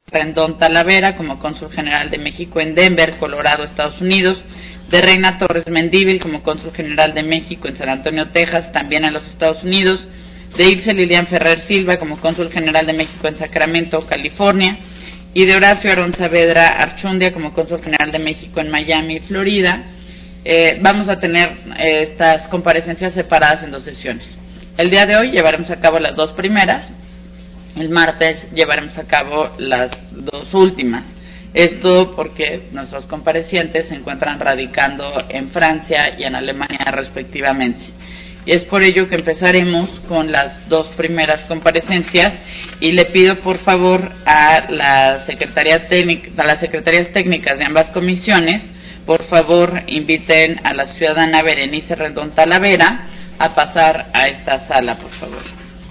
Rendón Talavera como cónsul general de México en Denver, Colorado, Estados Unidos, de Reina Torres Mendívil como cónsul general de México en San Antonio, Texas, también en los Estados Unidos, de Ilse Lilian Ferrer Silva como cónsul general de México en Sacramento, California, y de Horacio Aarón Saavedra Archundia como cónsul general de México en Miami, Florida. Vamos a tener estas comparecencias separadas en 2 sesiones. El día de hoy llevaremos a cabo las 2 primeras, el martes llevaremos a cabo las 2 últimas. Esto porque nuestros comparecientes se encuentran radicando en Francia y en Alemania respectivamente. Y es por ello que empezaremos con las 2 primeras comparecencias y le pido por favor a las secretarías técnicas de ambas comisiones, por favor inviten a la ciudadana Berenice Rendón Talavera a pasar a esta sala, por favor.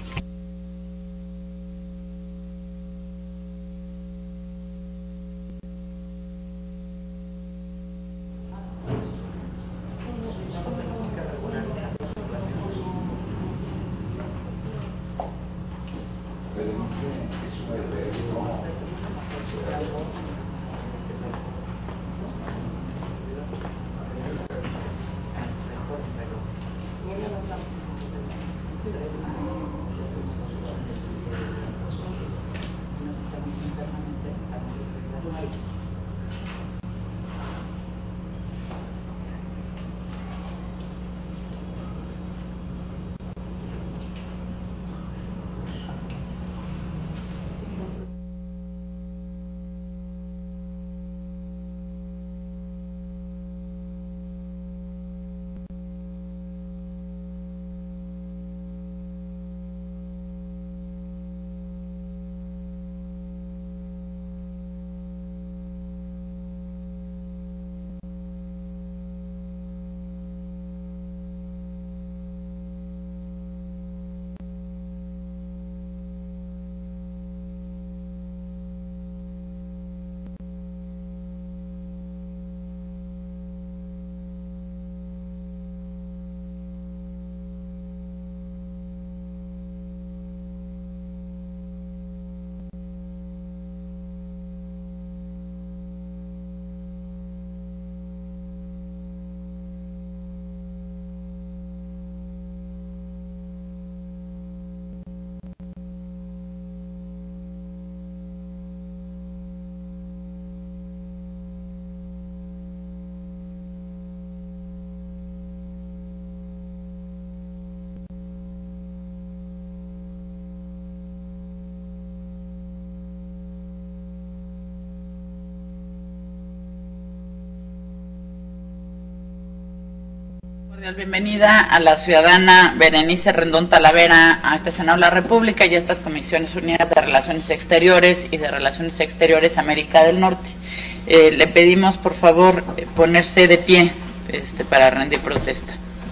Bienvenida a la ciudadana Berenice Rendón Talavera a este Senado de la República y a estas Comisiones Unidas de Relaciones Exteriores y de Relaciones Exteriores América del Norte. Le pedimos por favor ponerse de pie para rendir protesta.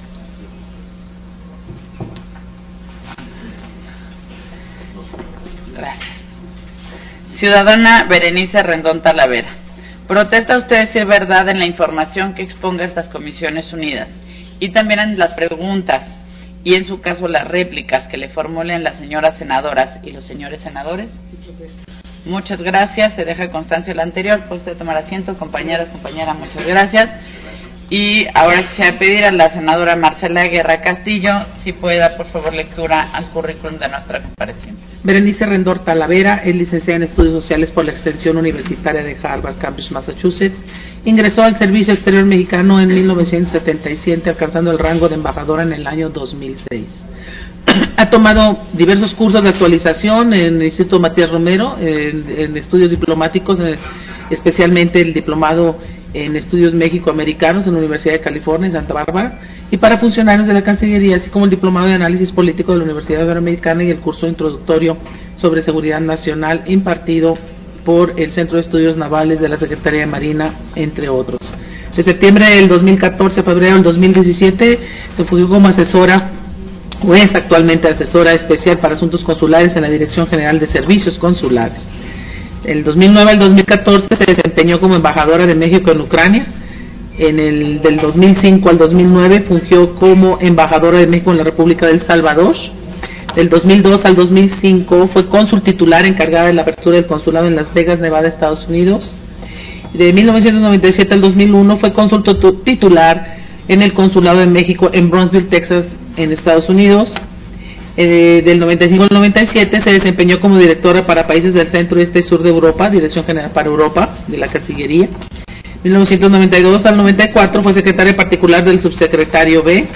Gracias. Ciudadana Berenice Rendón Talavera, ¿protesta usted decir verdad en la información que exponga estas Comisiones Unidas y también en las preguntas y en su caso las réplicas que le formulen las señoras senadoras y los señores senadores? Muchas gracias, se deja constancia la anterior. Puede usted tomar asiento, compañeras, muchas gracias. Y ahora quisiera pedir a la senadora Marcela Guerra Castillo si puede dar por favor lectura al currículum de nuestra compareciente. Berenice Rendón Talavera es licenciada en Estudios Sociales por la Extensión Universitaria de Harvard, Cambridge, Massachusetts. Ingresó al Servicio Exterior Mexicano en 1977, alcanzando el rango de embajadora en el año 2006. Ha tomado diversos cursos de actualización en el Instituto Matías Romero, en estudios diplomáticos, especialmente el diplomado en Estudios México-Americanos en la Universidad de California, en Santa Bárbara, y para funcionarios de la Cancillería, así como el diplomado de Análisis Político de la Universidad Iberoamericana y el curso introductorio sobre Seguridad Nacional impartido por el Centro de Estudios Navales de la Secretaría de Marina, entre otros. De septiembre del 2014 a febrero del 2017 se fungió como asesora, o es actualmente asesora especial para asuntos consulares en la Dirección General de Servicios Consulares. Del 2009 al 2014 se desempeñó como embajadora de México en Ucrania. Del 2005 al 2009 fungió como embajadora de México en la República del Salvador. Del 2002 al 2005 fue cónsul titular encargada de la apertura del consulado en Las Vegas, Nevada, Estados Unidos. De 1997 al 2001 fue cónsul titular en el Consulado de México en Brownsville, Texas, en Estados Unidos. Del 95 al 97 se desempeñó como directora para países del centro, este y sur de Europa, Dirección General para Europa de la Cancillería. 1992 al 94 fue secretaria particular del subsecretario B.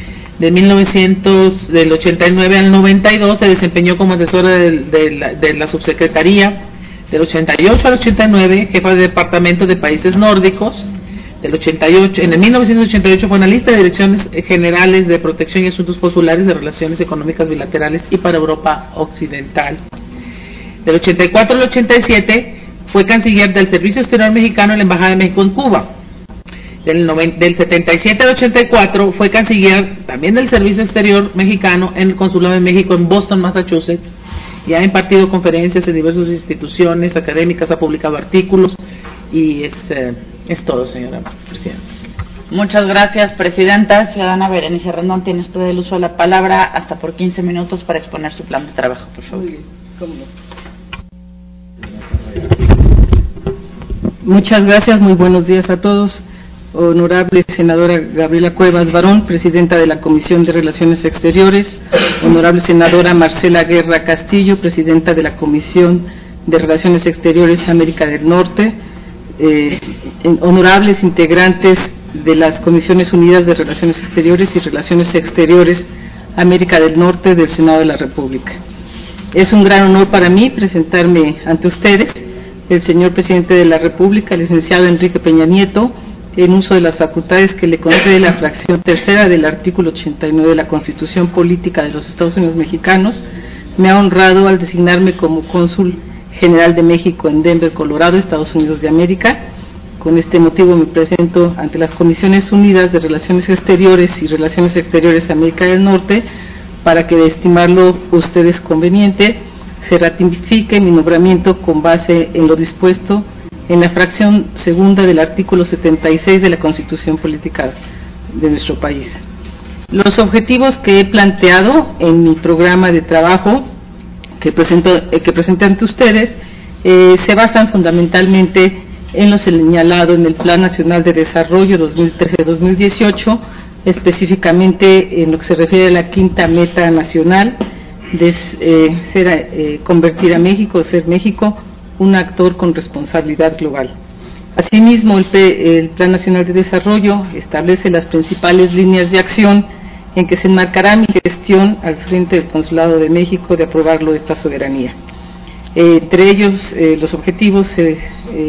Del 89 al 92 se desempeñó como asesora de la subsecretaría. Del 88 al 89 jefa de departamento de países nórdicos. En el 1988 fue analista de direcciones generales de protección y asuntos consulares de relaciones económicas bilaterales y para Europa Occidental. Del 84 al 87 fue canciller del Servicio Exterior Mexicano en la Embajada de México en Cuba. Del 77 al 84 fue canciller también del Servicio Exterior Mexicano en el Consulado de México en Boston, Massachusetts, y ha impartido conferencias en diversas instituciones académicas, ha publicado artículos y es todo, señora presidenta. Muchas gracias, presidenta. Ciudadana Berenice Rendón, tiene usted el uso de la palabra hasta por 15 minutos para exponer su plan de trabajo, por favor. Muy bien, cómo no. Muchas gracias, muy buenos días a todos. Honorable senadora Gabriela Cuevas Barón, presidenta de la Comisión de Relaciones Exteriores. Honorable senadora Marcela Guerra Castillo, presidenta de la Comisión de Relaciones Exteriores América del Norte. Honorables integrantes de las Comisiones Unidas de Relaciones Exteriores y Relaciones Exteriores América del Norte del Senado de la República. Es un gran honor para mí presentarme ante ustedes, el señor presidente de la República, licenciado Enrique Peña Nieto, en uso de las facultades que le concede la fracción tercera del artículo 89 de la Constitución Política de los Estados Unidos Mexicanos, me ha honrado al designarme como cónsul general de México en Denver, Colorado, Estados Unidos de América. Con este motivo me presento ante las Comisiones Unidas de Relaciones Exteriores y Relaciones Exteriores América del Norte para que, de estimarlo ustedes conveniente, se ratifique mi nombramiento con base en lo dispuesto en la fracción segunda del artículo 76 de la Constitución Política de nuestro país. Los objetivos que he planteado en mi programa de trabajo que presenté ante ustedes se basan fundamentalmente en lo señalado en el Plan Nacional de Desarrollo 2013-2018, específicamente en lo que se refiere a la quinta meta nacional de convertir a México, ser México un actor con responsabilidad global. Asimismo, el Plan Nacional de Desarrollo establece las principales líneas de acción en que se enmarcará mi gestión al frente del Consulado de México de aprobarlo esta soberanía. Entre ellos, los objetivos se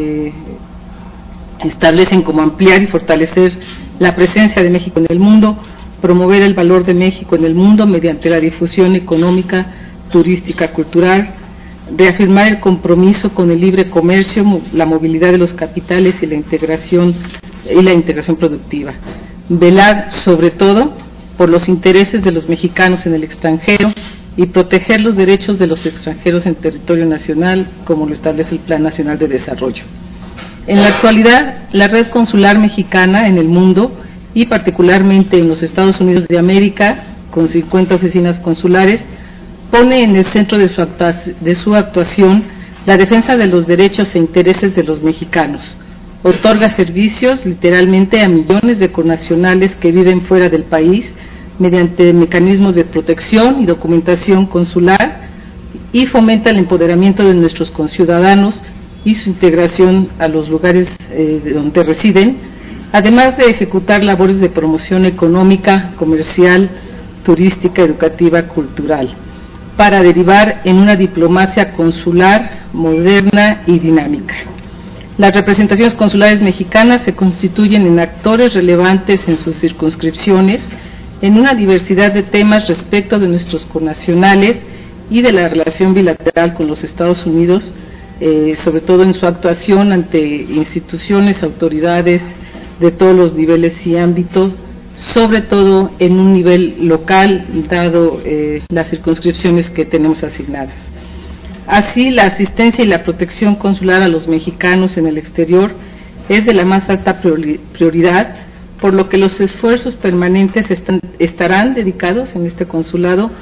establecen como ampliar y fortalecer la presencia de México en el mundo, promover el valor de México en el mundo mediante la difusión económica, turística, cultural, reafirmar el compromiso con el libre comercio, la movilidad de los capitales y la integración productiva. Velar, sobre todo, por los intereses de los mexicanos en el extranjero y proteger los derechos de los extranjeros en territorio nacional, como lo establece el Plan Nacional de Desarrollo. En la actualidad, la red consular mexicana en el mundo y particularmente en los Estados Unidos de América, con 50 oficinas consulares, pone en el centro de su actuación la defensa de los derechos e intereses de los mexicanos. Otorga servicios literalmente a millones de connacionales que viven fuera del país mediante mecanismos de protección y documentación consular y fomenta el empoderamiento de nuestros conciudadanos y su integración a los lugares donde residen, además de ejecutar labores de promoción económica, comercial, turística, educativa, cultural, para derivar en una diplomacia consular moderna y dinámica. Las representaciones consulares mexicanas se constituyen en actores relevantes en sus circunscripciones, en una diversidad de temas respecto de nuestros connacionales y de la relación bilateral con los Estados Unidos, sobre todo en su actuación ante instituciones, autoridades de todos los niveles y ámbitos, sobre todo en un nivel local, dado las circunscripciones que tenemos asignadas. Así, la asistencia y la protección consular a los mexicanos en el exterior es de la más alta prioridad, por lo que los esfuerzos permanentes estarán dedicados en este consulado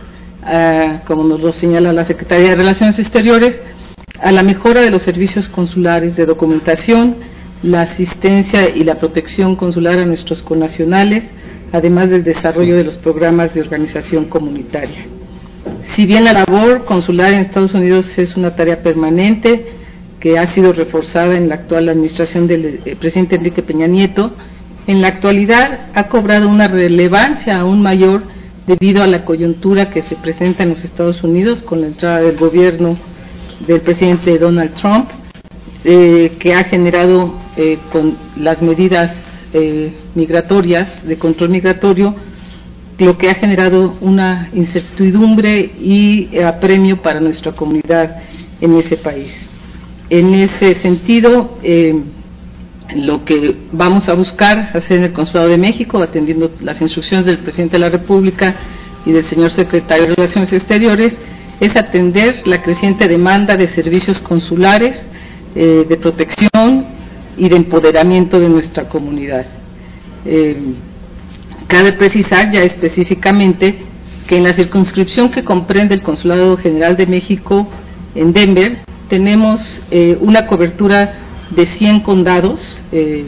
como nos lo señala la Secretaría de Relaciones Exteriores, a la mejora de los servicios consulares de documentación, la asistencia y la protección consular a nuestros connacionales, además del desarrollo de los programas de organización comunitaria. Si bien la labor consular en Estados Unidos es una tarea permanente que ha sido reforzada en la actual administración del presidente Enrique Peña Nieto, en la actualidad ha cobrado una relevancia aún mayor debido a la coyuntura que se presenta en los Estados Unidos con la entrada del gobierno del presidente Donald Trump, que ha generado con las medidas migratorias, de control migratorio, lo que ha generado una incertidumbre y apremio para nuestra comunidad en ese país. En ese sentido, lo que vamos a buscar hacer en el Consulado de México, atendiendo las instrucciones del presidente de la República y del señor secretario de Relaciones Exteriores, es atender la creciente demanda de servicios consulares, de protección y de empoderamiento de nuestra comunidad. Cabe precisar ya específicamente que en la circunscripción que comprende el Consulado General de México en Denver, tenemos una cobertura de 100 condados,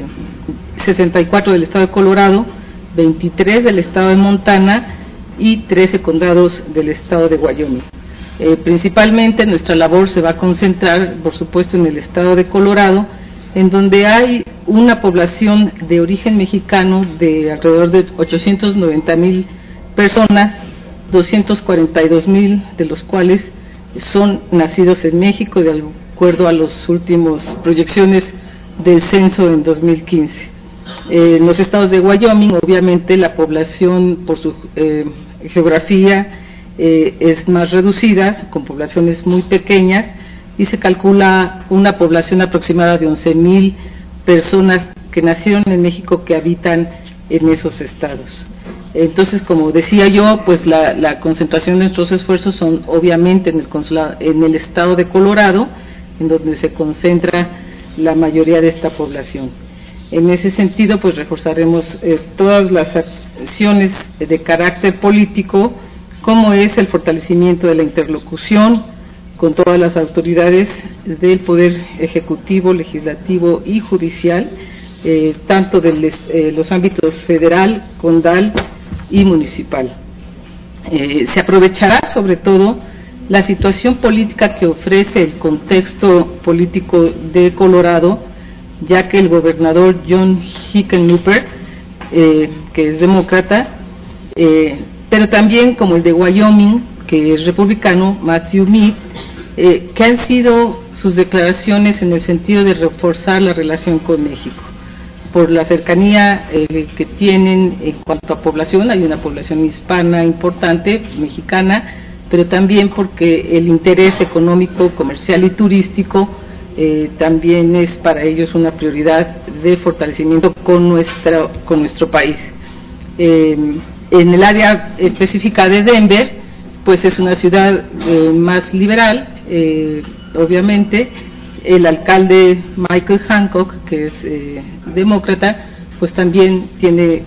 64 del estado de Colorado, 23 del estado de Montana y 13 condados del estado de Wyoming. Principalmente nuestra labor se va a concentrar, por supuesto, en el estado de Colorado, en donde hay una población de origen mexicano de alrededor de 890,000 personas, 242,000 de los cuales son nacidos en México, de acuerdo a las últimas proyecciones del censo en 2015. En los estados de Wyoming, obviamente, la población por su geografía es más reducida, con poblaciones muy pequeñas, y se calcula una población aproximada de 11,000 personas que nacieron en México que habitan en esos estados. Entonces, como decía yo, pues la concentración de nuestros esfuerzos son obviamente en el consulado, en el estado de Colorado, en donde se concentra la mayoría de esta población. En ese sentido, pues reforzaremos todas las acciones de carácter político, como es el fortalecimiento de la interlocución con todas las autoridades del Poder Ejecutivo, Legislativo y Judicial, tanto de los ámbitos federal, condal y municipal. Se aprovechará sobre todo la situación política que ofrece el contexto político de Colorado, ya que el gobernador John Hickenlooper, que es demócrata, pero también como el de Wyoming, que es republicano, Matthew Mead, que han sido sus declaraciones en el sentido de reforzar la relación con México, por la cercanía que tienen en cuanto a población. Hay una población hispana importante, mexicana, pero también porque el interés económico, comercial y turístico también es para ellos una prioridad de fortalecimiento con nuestro país. En el área específica de Denver, pues es una ciudad más liberal, obviamente. El alcalde Michael Hancock, que es demócrata, pues también tiene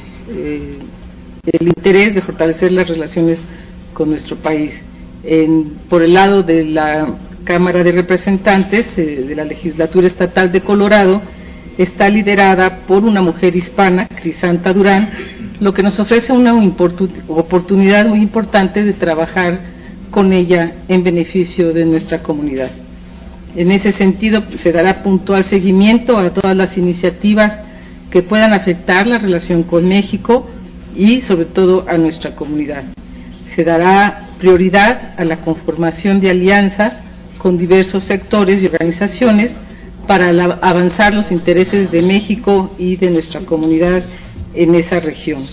el interés de fortalecer las relaciones con nuestro país. Por el lado de la Cámara de Representantes, de la Legislatura Estatal de Colorado, está liderada por una mujer hispana, Crisanta Durán, lo que nos ofrece una oportunidad muy importante de trabajar con ella en beneficio de nuestra comunidad. En ese sentido, se dará puntual seguimiento a todas las iniciativas que puedan afectar la relación con México y sobre todo a nuestra comunidad. Se dará prioridad a la conformación de alianzas con diversos sectores y organizaciones para avanzar los intereses de México y de nuestra comunidad en esa región.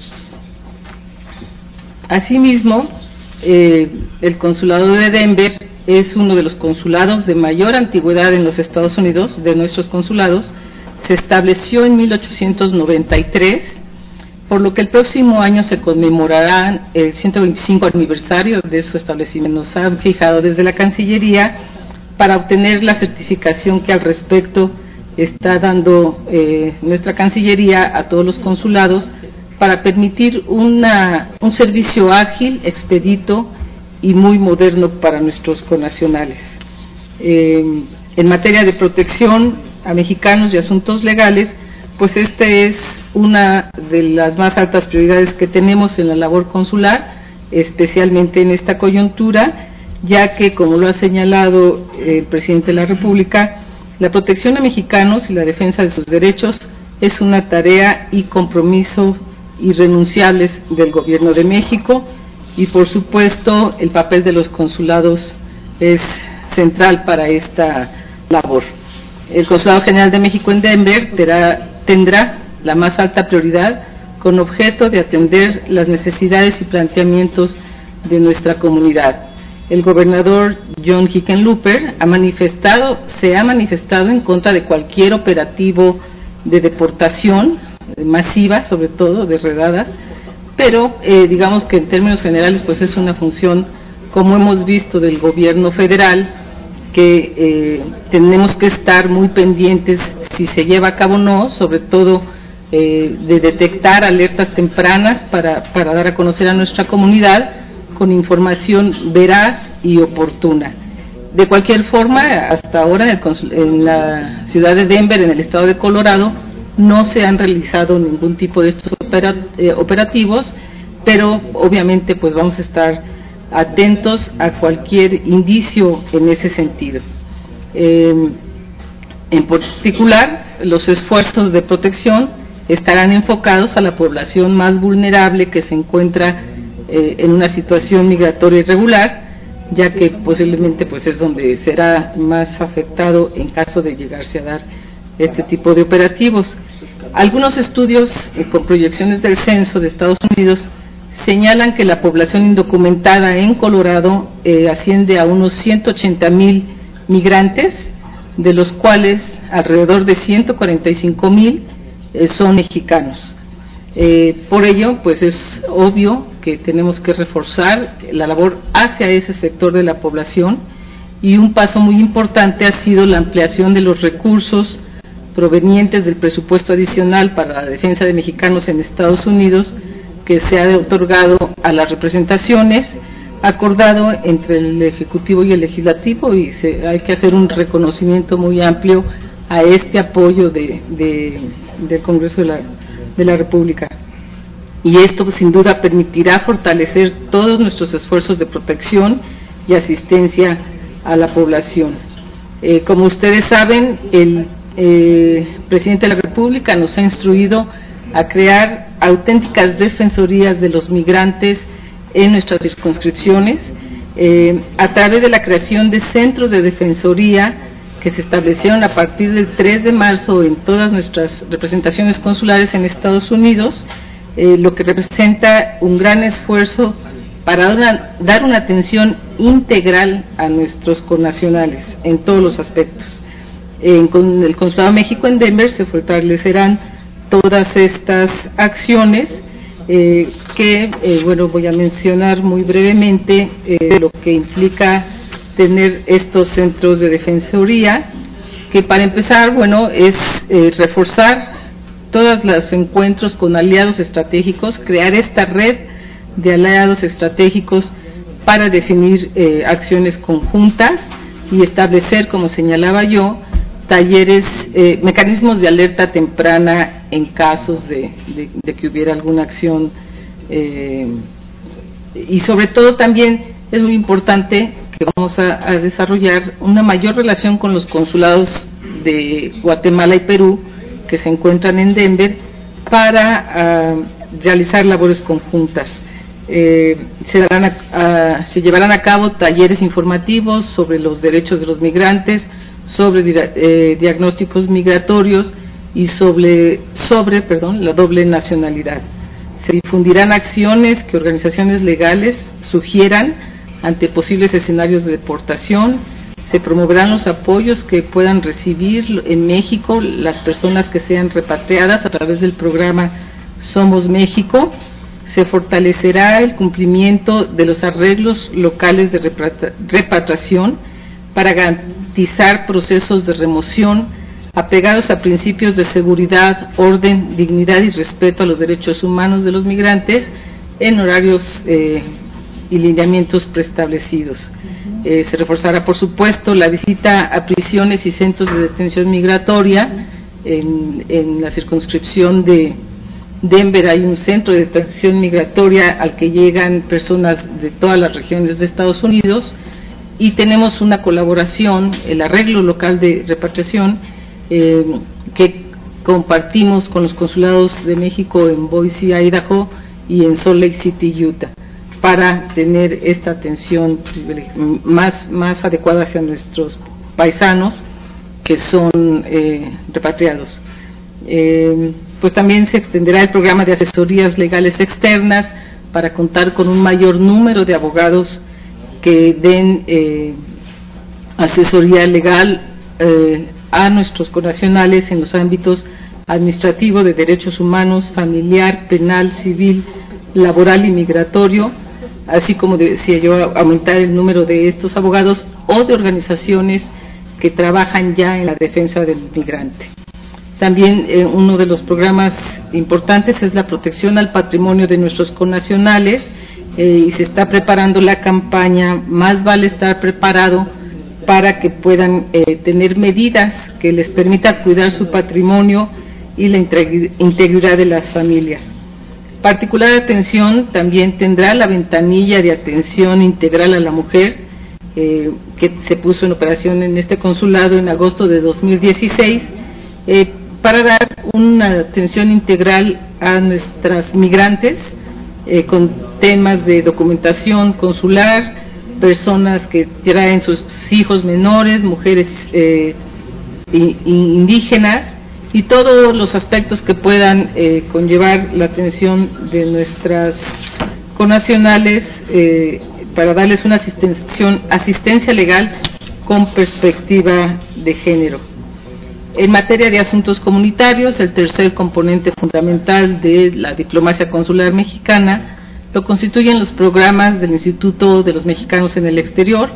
Asimismo, el consulado de Denver es uno de los consulados de mayor antigüedad en los Estados Unidos, de nuestros consulados. Se estableció en 1893, por lo que el próximo año se conmemorará el 125 aniversario de su establecimiento. Nos han fijado desde la Cancillería para obtener la certificación que al respecto está dando nuestra Cancillería a todos los consulados para permitir un servicio ágil, expedito y muy moderno para nuestros connacionales. En materia de protección a mexicanos y asuntos legales, pues esta es una de las más altas prioridades que tenemos en la labor consular, especialmente en esta coyuntura, ya que, como lo ha señalado el presidente de la República, la protección a mexicanos y la defensa de sus derechos es una tarea y compromiso irrenunciables del Gobierno de México, y por supuesto el papel de los consulados es central para esta labor. El Consulado General de México en Denver tendrá la más alta prioridad con objeto de atender las necesidades y planteamientos de nuestra comunidad. El gobernador John Hickenlooper se ha manifestado en contra de cualquier operativo de deportación masiva, sobre todo de redadas, pero digamos que en términos generales pues es una función, como hemos visto, del gobierno federal, que tenemos que estar muy pendientes si se lleva a cabo o no, sobre todo de detectar alertas tempranas para dar a conocer a nuestra comunidad con información veraz y oportuna. De cualquier forma, hasta ahora en la ciudad de Denver, en el estado de Colorado, no se han realizado ningún tipo de estos operativos, pero obviamente pues vamos a estar atentos a cualquier indicio en ese sentido. En particular, los esfuerzos de protección estarán enfocados a la población más vulnerable que se encuentra en una situación migratoria irregular, ya que posiblemente pues es donde será más afectado en caso de llegarse a dar este tipo de operativos. Algunos estudios con proyecciones del censo de Estados Unidos señalan que la población indocumentada en Colorado asciende a unos 180,000 migrantes, de los cuales alrededor de 145,000 son mexicanos. Por ello, pues es obvio que tenemos que reforzar la labor hacia ese sector de la población, y un paso muy importante ha sido la ampliación de los recursos provenientes del presupuesto adicional para la defensa de mexicanos en Estados Unidos, que se ha otorgado a las representaciones, acordado entre el Ejecutivo y el Legislativo, y hay que hacer un reconocimiento muy amplio a este apoyo del Congreso de la República. Y esto pues, sin duda permitirá fortalecer todos nuestros esfuerzos de protección y asistencia a la población. Como ustedes saben, el presidente de la República nos ha instruido a crear auténticas defensorías de los migrantes en nuestras circunscripciones, a través de la creación de centros de defensoría que se establecieron a partir del 3 de marzo en todas nuestras representaciones consulares en Estados Unidos, lo que representa un gran esfuerzo para dar una atención integral a nuestros connacionales en todos los aspectos. Con el Consulado de México en Denver se fortalecerán todas estas acciones voy a mencionar muy brevemente lo que implica tener estos centros de defensoría, que para empezar, es reforzar todos los encuentros con aliados estratégicos, crear esta red de aliados estratégicos para definir acciones conjuntas y establecer, como señalaba yo, talleres, mecanismos de alerta temprana en casos de que hubiera alguna acción, y sobre todo también es muy importante que vamos a desarrollar una mayor relación con los consulados de Guatemala y Perú que se encuentran en Denver para realizar labores conjuntas. Se llevarán a cabo talleres informativos sobre los derechos de los migrantes, sobre diagnósticos migratorios y sobre la doble nacionalidad. Se difundirán acciones que organizaciones legales sugieran ante posibles escenarios de deportación. Se promoverán los apoyos que puedan recibir en México las personas que sean repatriadas a través del programa Somos México. Se fortalecerá el cumplimiento de los arreglos locales de repatriación para garantizar procesos de remoción apegados a principios de seguridad, orden, dignidad y respeto a los derechos humanos de los migrantes en horarios y lineamientos preestablecidos. Se reforzará, por supuesto, la visita a prisiones y centros de detención migratoria. En la circunscripción de Denver hay un centro de detención migratoria al que llegan personas de todas las regiones de Estados Unidos, y tenemos una colaboración, el arreglo local de repatriación, que compartimos con los consulados de México en Boise, Idaho, y en Salt Lake City, Utah, para tener esta atención más adecuada hacia nuestros paisanos que son repatriados. Pues también se extenderá el programa de asesorías legales externas para contar con un mayor número de abogados que den asesoría legal a nuestros connacionales en los ámbitos administrativo, de derechos humanos, familiar, penal, civil, laboral y migratorio, así como, decía yo, aumentar el número de estos abogados o de organizaciones que trabajan ya en la defensa del migrante. También uno de los programas importantes es la protección al patrimonio de nuestros connacionales, y se está preparando la campaña Más vale estar preparado, para que puedan tener medidas que les permita cuidar su patrimonio y la integridad de las familias. Particular atención también tendrá la ventanilla de atención integral a la mujer, que se puso en operación en este consulado en agosto de 2016, para dar una atención integral a nuestras migrantes, con temas de documentación consular, personas que traen sus hijos menores, mujeres indígenas, y todos los aspectos que puedan conllevar la atención de nuestras connacionales, para darles una asistencia legal con perspectiva de género. En materia de asuntos comunitarios, el tercer componente fundamental de la diplomacia consular mexicana lo constituyen los programas del Instituto de los Mexicanos en el Exterior,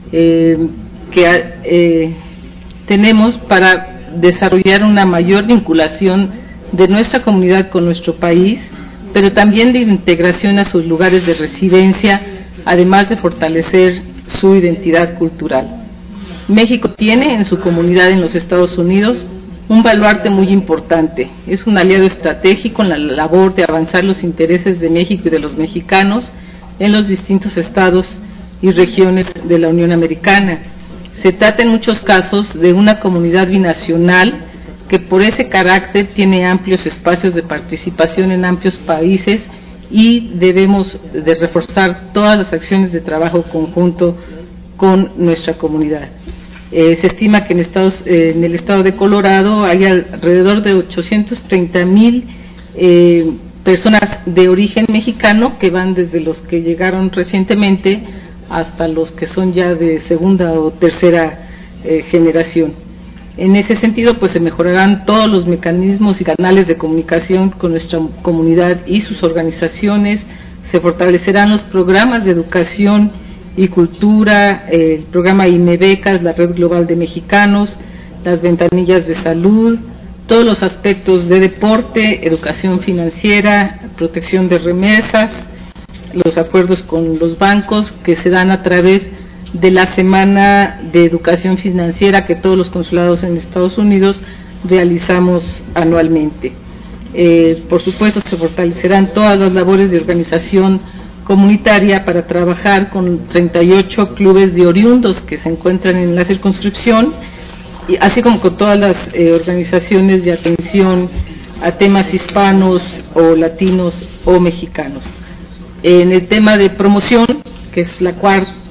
que tenemos para desarrollar una mayor vinculación de nuestra comunidad con nuestro país, pero también de integración a sus lugares de residencia, además de fortalecer su identidad cultural. México tiene en su comunidad en los Estados Unidos un baluarte muy importante. Es un aliado estratégico en la labor de avanzar los intereses de México y de los mexicanos en los distintos estados y regiones de la Unión Americana. Se trata en muchos casos de una comunidad binacional que por ese carácter tiene amplios espacios de participación en amplios países, y debemos de reforzar todas las acciones de trabajo conjunto con nuestra comunidad. Se estima que en el estado de Colorado hay alrededor de 830,000 personas de origen mexicano, que van desde los que llegaron recientemente hasta los que son ya de segunda o tercera generación. En ese sentido, pues se mejorarán todos los mecanismos y canales de comunicación con nuestra comunidad y sus organizaciones, se fortalecerán los programas de educación y cultura, el programa IMEBecas, la Red Global de Mexicanos, las ventanillas de salud, todos los aspectos de deporte, educación financiera, protección de remesas, los acuerdos con los bancos que se dan a través de la Semana de Educación Financiera que todos los consulados en Estados Unidos realizamos anualmente. Por supuesto, se fortalecerán todas las labores de organización comunitaria para trabajar con 38 clubes de oriundos que se encuentran en la circunscripción, y así como con todas las organizaciones de atención a temas hispanos o latinos o mexicanos. En el tema de promoción, que es el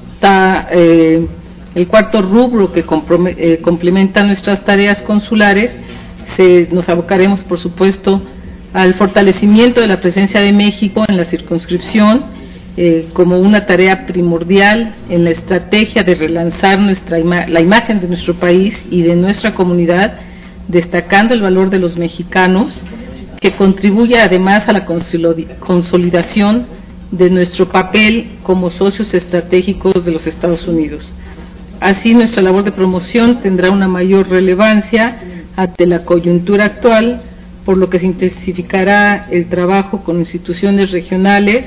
cuarto rubro que complementa nuestras tareas consulares, nos abocaremos, por supuesto, al fortalecimiento de la presencia de México en la circunscripción, como una tarea primordial en la estrategia de relanzar la imagen de nuestro país y de nuestra comunidad, destacando el valor de los mexicanos, que contribuye además a la consolidación de nuestro papel como socios estratégicos de los Estados Unidos. Así, nuestra labor de promoción tendrá una mayor relevancia ante la coyuntura actual, por lo que se intensificará el trabajo con instituciones regionales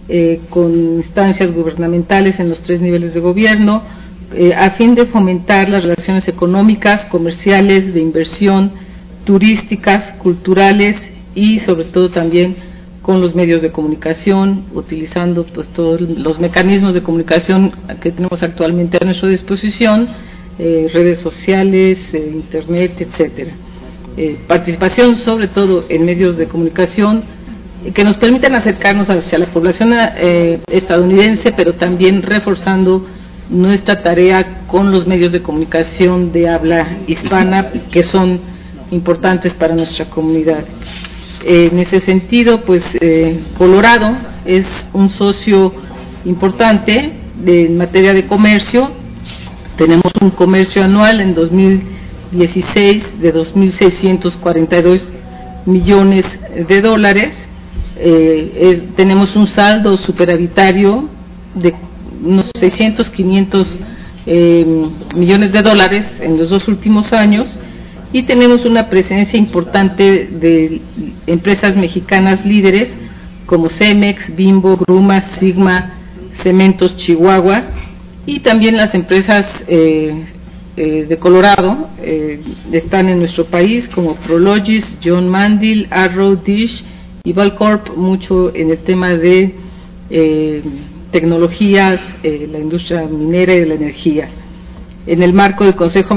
con instancias gubernamentales en los 3 niveles de gobierno, a fin de fomentar las relaciones económicas, comerciales, de inversión, turísticas, culturales y sobre todo también con los medios de comunicación, utilizando pues todos los mecanismos de comunicación que tenemos actualmente a nuestra disposición, redes sociales, internet, etcétera. Participación sobre todo en medios de comunicación que nos permitan acercarnos hacia la población estadounidense, pero también reforzando nuestra tarea con los medios de comunicación de habla hispana que son importantes para nuestra comunidad. En ese sentido, pues Colorado es un socio importante en materia de comercio. Tenemos un comercio anual en 2016 de 2.642 millones de dólares. Tenemos un saldo superavitario de unos 500 millones de dólares en los 2 últimos años, y tenemos una presencia importante de empresas mexicanas líderes como Cemex, Bimbo, Gruma, Sigma, Cementos Chihuahua, y también las empresas de Colorado están en nuestro país como Prologis, John Mandel, Arrow, Dish y Valcorp, mucho en el tema de tecnologías, la industria minera y de la energía. En el marco del Consejo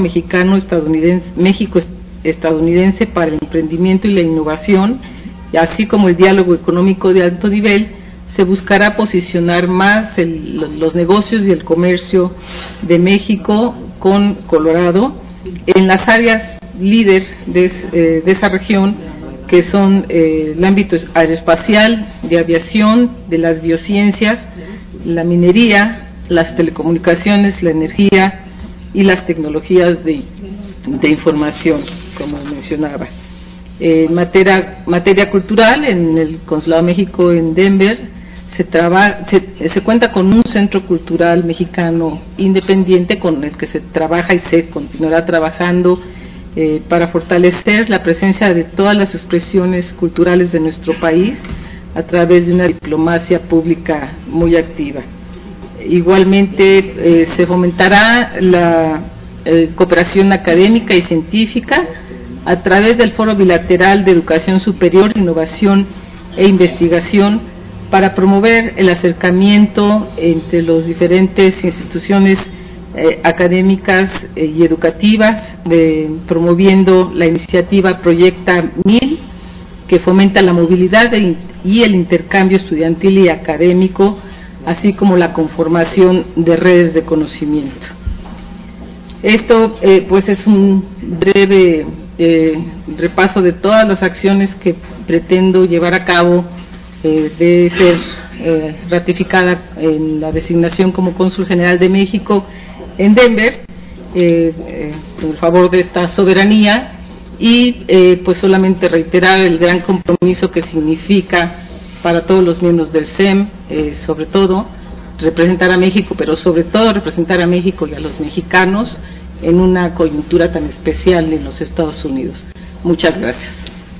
México-Estadounidense para el Emprendimiento y la Innovación, así como el diálogo económico de alto nivel, se buscará posicionar más los negocios y el comercio de México con Colorado en las áreas líder de esa región, que son el ámbito aeroespacial, de aviación, de las biociencias, la minería, las telecomunicaciones, la energía y las tecnologías de información, como mencionaba. Materia cultural, en el Consulado de México en Denver se cuenta con un centro cultural mexicano independiente con el que se trabaja y se continuará trabajando para fortalecer la presencia de todas las expresiones culturales de nuestro país a través de una diplomacia pública muy activa. Igualmente se fomentará la cooperación académica y científica a través del Foro Bilateral de Educación Superior, Innovación e Investigación, para promover el acercamiento entre las diferentes instituciones académicas y educativas, promoviendo la iniciativa Proyecta 1000, que fomenta la movilidad y el intercambio estudiantil y académico, así como la conformación de redes de conocimiento. Esto pues es un breve repaso de todas las acciones que pretendo llevar a cabo de ser ratificada en la designación como Cónsul General de México en Denver, por favor de esta soberanía, y pues solamente reiterar el gran compromiso que significa para todos los miembros del CEM, sobre todo representar a México, pero sobre todo representar a México y a los mexicanos en una coyuntura tan especial en los Estados Unidos. Muchas gracias.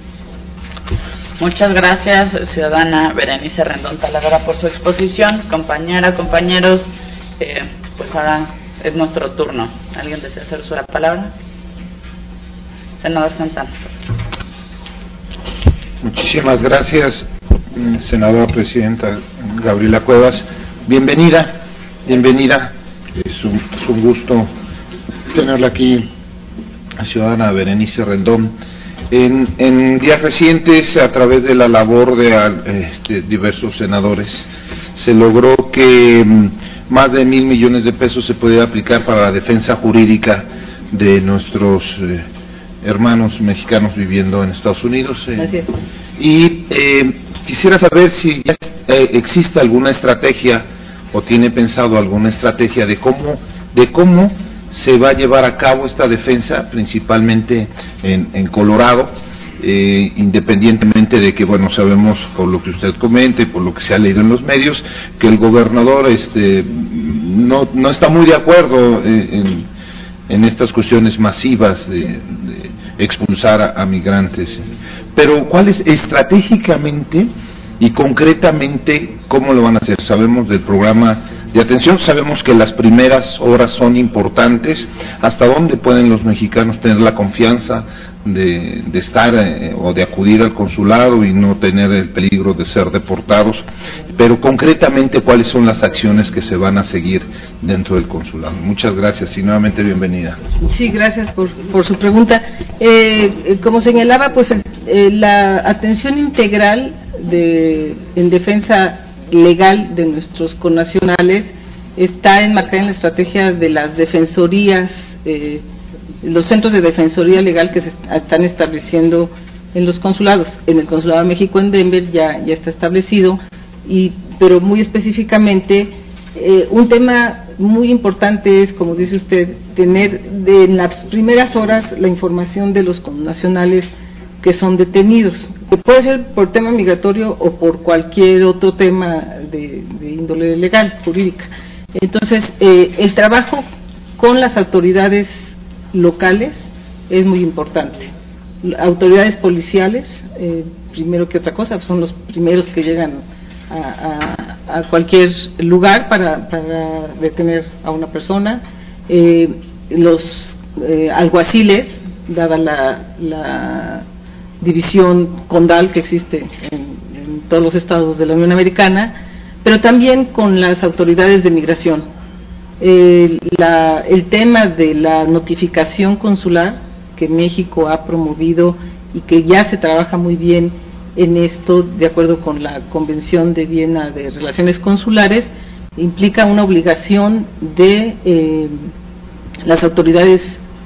Muchas gracias, ciudadana Berenice Rendón Talavera, por su exposición. Compañera, compañeros, pues ahora es nuestro turno. ¿Alguien desea hacer uso de la palabra? Senador Santana. Muchísimas gracias, senadora presidenta Gabriela Cuevas. Bienvenida. Es un gusto tenerla aquí, ciudadana Berenice Rendón. En días recientes, a través de la labor de diversos senadores, se logró que más de 1,000 millones de pesos se pudiera aplicar para la defensa jurídica de nuestros hermanos mexicanos viviendo en Estados Unidos. Y quisiera saber si ya existe alguna estrategia o tiene pensado alguna estrategia de cómo se va a llevar a cabo esta defensa, principalmente en Colorado, independientemente de que, bueno, sabemos por lo que usted comente, por lo que se ha leído en los medios, que el gobernador no está muy de acuerdo en estas cuestiones masivas de expulsar a migrantes. Pero ¿cuál es estratégicamente y concretamente, ¿cómo lo van a hacer? Sabemos del programa de atención, sabemos que las primeras horas son importantes. ¿Hasta dónde pueden los mexicanos tener la confianza de estar o de acudir al consulado y no tener el peligro de ser deportados? Pero concretamente, ¿cuáles son las acciones que se van a seguir dentro del consulado? Muchas gracias y nuevamente bienvenida. Sí, gracias por su pregunta. Como señalaba, pues la atención integral en defensa legal de nuestros connacionales está enmarcada en la estrategia de las defensorías, los centros de defensoría legal que se están estableciendo en los consulados. En el Consulado de México en Denver ya está establecido, pero muy específicamente un tema muy importante es, como dice usted, tener en las primeras horas la información de los connacionales que son detenidos, que puede ser por tema migratorio o por cualquier otro tema de índole legal, jurídica. Entonces, el trabajo con las autoridades locales es muy importante. Autoridades policiales, primero que otra cosa, son los primeros que llegan a cualquier lugar para detener a una persona. Los alguaciles, dada la división condal que existe en todos los estados de la Unión Americana, pero también con las autoridades de migración. El tema de la notificación consular que México ha promovido y que ya se trabaja muy bien en esto, de acuerdo con la Convención de Viena de Relaciones Consulares, implica una obligación de las autoridades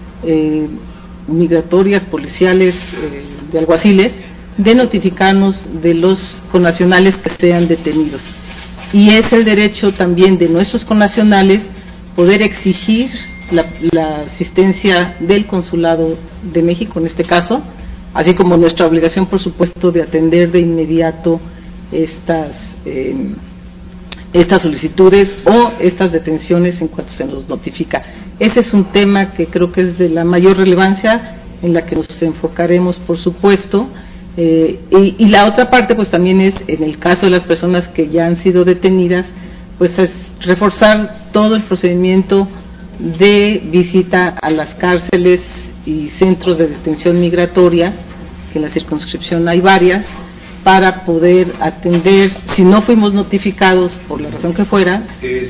migratorias, policiales, de alguaciles, de notificarnos de los connacionales que sean detenidos. Y es el derecho también de nuestros connacionales poder exigir la asistencia del Consulado de México, en este caso, así como nuestra obligación, por supuesto, de atender de inmediato estas solicitudes o estas detenciones en cuanto se nos notifica. Ese es un tema que creo que es de la mayor relevancia, en la que nos enfocaremos, por supuesto, y la otra parte pues también es, en el caso de las personas que ya han sido detenidas, pues es reforzar todo el procedimiento de visita a las cárceles y centros de detención migratoria, que en la circunscripción hay varias, para poder atender, si no fuimos notificados por la razón que fuera,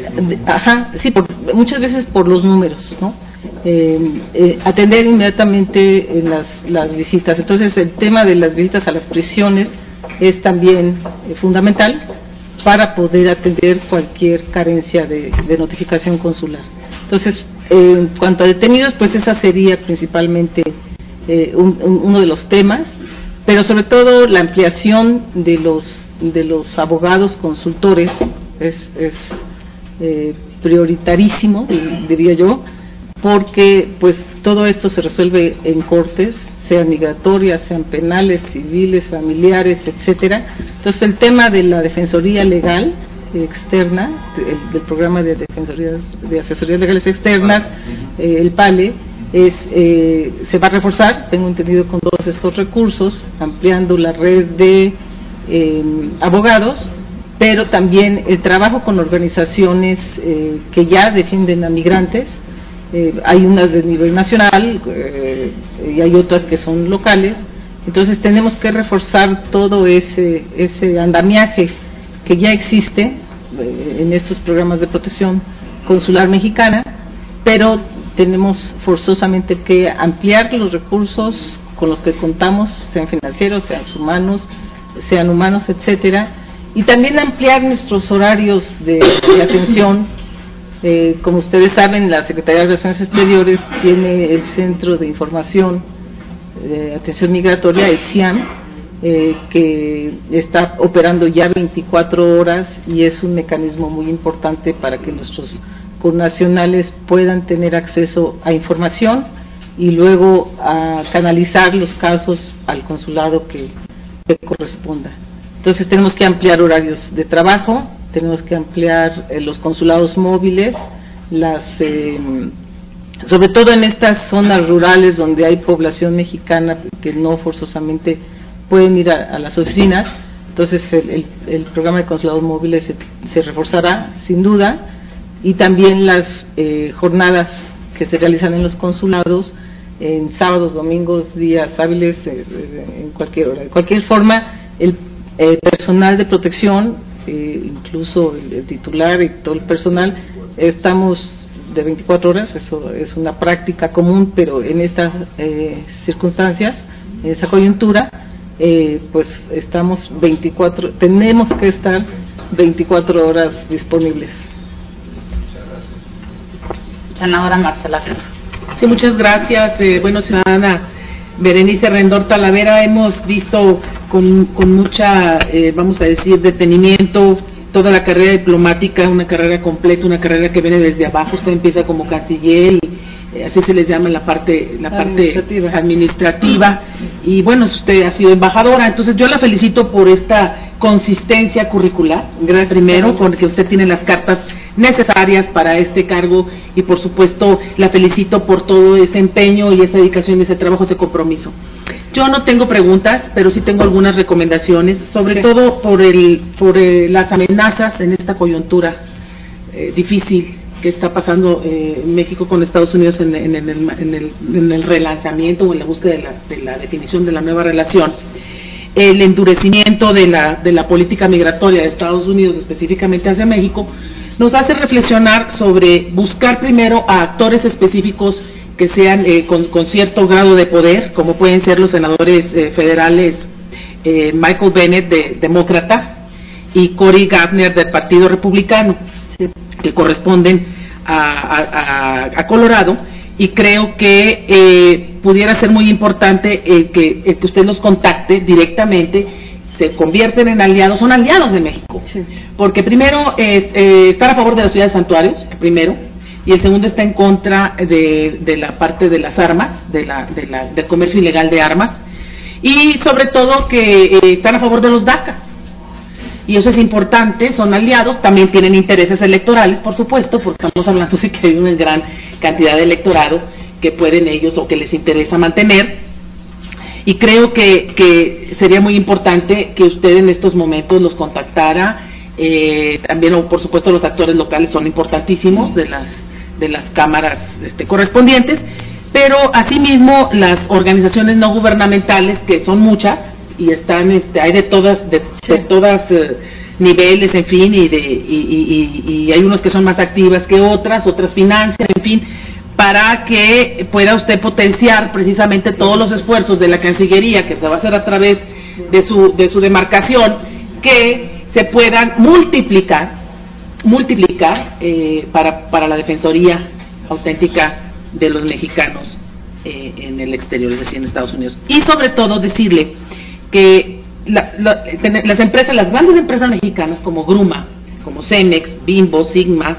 muchas veces por los números, ¿no? Atender inmediatamente en las visitas. Entonces, el tema de las visitas a las prisiones es también fundamental para poder atender cualquier carencia de notificación consular. Entonces, en cuanto a detenidos, pues esa sería principalmente uno de los temas, pero sobre todo la ampliación de los abogados consultores es prioritarísimo, diría yo, porque pues todo esto se resuelve en cortes, sean migratorias, sean penales, civiles, familiares, etcétera. Entonces, el tema de la defensoría legal externa, del programa de asesorías legales externas, el PALE, se va a reforzar, tengo entendido, con todos estos recursos, ampliando la red de abogados, pero también el trabajo con organizaciones que ya defienden a migrantes. Hay unas de nivel nacional y hay otras que son locales. Entonces tenemos que reforzar todo ese andamiaje que ya existe en estos programas de protección consular mexicana, pero tenemos forzosamente que ampliar los recursos con los que contamos, sean financieros, sean humanos, etcétera, y también ampliar nuestros horarios de atención. Como ustedes saben, la Secretaría de Relaciones Exteriores tiene el Centro de Información de Atención Migratoria, el CIAM, que está operando ya 24 horas y es un mecanismo muy importante para que nuestros connacionales puedan tener acceso a información y luego a canalizar los casos al consulado que corresponda. Entonces tenemos que ampliar horarios de trabajo, tenemos que ampliar los consulados móviles, sobre todo en estas zonas rurales donde hay población mexicana que no forzosamente pueden ir a las oficinas, Entonces el programa de consulados móviles se reforzará sin duda, y también las jornadas que se realizan en los consulados en sábados, domingos, días hábiles, en cualquier hora. De cualquier forma, el personal de protección, incluso el titular y todo el personal, estamos de 24 horas, eso es una práctica común, pero en estas circunstancias, en esa coyuntura, pues tenemos que estar 24 horas disponibles. Senadora Marcela. Sí, muchas gracias. Bueno, ciudadana Berenice Rendón Talavera, hemos visto con mucha, vamos a decir, detenimiento toda la carrera diplomática, una carrera completa, una carrera que viene desde abajo. Usted empieza como canciller y así se les llama la parte administrativa, y bueno, usted ha sido embajadora, entonces yo la felicito por esta consistencia curricular. Gracias. Primero, porque usted tiene las cartas necesarias para este cargo, y por supuesto la felicito por todo ese empeño y esa dedicación, ese trabajo, ese compromiso. Yo no tengo preguntas, pero sí tengo algunas recomendaciones, sobre todo por las amenazas en esta coyuntura difícil que está pasando México con Estados Unidos en el relanzamiento o en la búsqueda de la definición de la nueva relación. El endurecimiento de la política migratoria de Estados Unidos, específicamente hacia México, nos hace reflexionar sobre buscar primero a actores específicos que sean con cierto grado de poder, como pueden ser los senadores federales Michael Bennet, demócrata, y Cory Gardner, del Partido Republicano, que corresponden a Colorado, y creo que pudiera ser muy importante que usted los contacte directamente, se convierten en aliados, son aliados de México, sí. Porque primero estar a favor de la ciudad de santuarios, primero, y el segundo está en contra de la parte de las armas, del comercio ilegal de armas, y sobre todo que están a favor de los DACA. Y eso es importante, son aliados, también tienen intereses electorales, por supuesto, porque estamos hablando de que hay una gran cantidad de electorado que pueden ellos o que les interesa mantener, y creo que sería muy importante que usted en estos momentos los contactara. También, por supuesto, los actores locales son importantísimos de las cámaras correspondientes, pero asimismo las organizaciones no gubernamentales, que son muchas, y están hay de todas niveles, en fin, y hay unos que son más activas que otras financian, en fin, para que pueda usted potenciar precisamente todos los esfuerzos de la Cancillería, que se va a hacer a través de su demarcación, que se puedan multiplicar para la defensoría auténtica de los mexicanos en el exterior, es decir, en Estados Unidos. Y sobre todo decirle que las empresas, las grandes empresas mexicanas como Gruma, como Cemex, Bimbo, Sigma,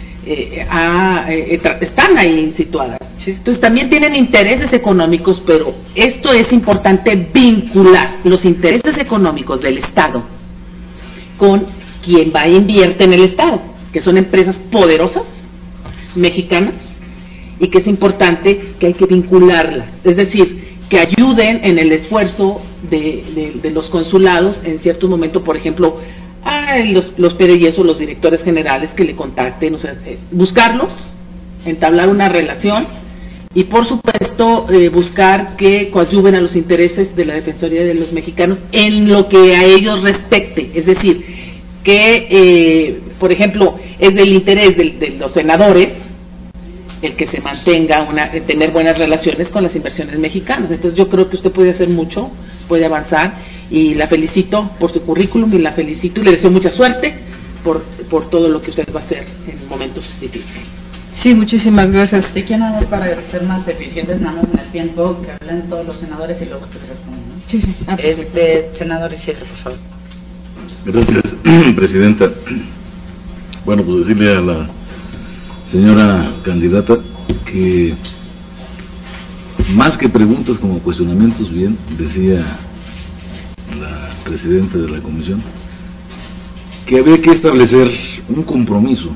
están ahí situadas. Entonces también tienen intereses económicos, pero esto es importante, vincular los intereses económicos del Estado con quien va a invierte en el Estado, que son empresas poderosas, mexicanas, y que es importante que hay que vincularlas, es decir, que ayuden en el esfuerzo de los consulados en ciertos momentos, por ejemplo, los PDIs o los directores generales que le contacten, o sea, buscarlos, entablar una relación y por supuesto buscar que coadyuven a los intereses de la Defensoría de los Mexicanos en lo que a ellos respecte, es decir, que por ejemplo es del interés de los senadores el que se mantenga tener buenas relaciones con las inversiones mexicanas. Entonces yo creo que usted puede hacer mucho, puede avanzar, y la felicito por su currículum, y la felicito y le deseo mucha suerte por todo lo que usted va a hacer en momentos difíciles. Sí, muchísimas gracias. ¿De quién hablar para ser más eficientes nada más en el tiempo, que hablen todos los senadores y luego usted responde, ¿no? Sí, sí. Senador Isier, por favor. Gracias, presidenta. Bueno, pues decirle a la señora candidata que más que preguntas como cuestionamientos, bien decía la presidenta de la comisión, que había que establecer un compromiso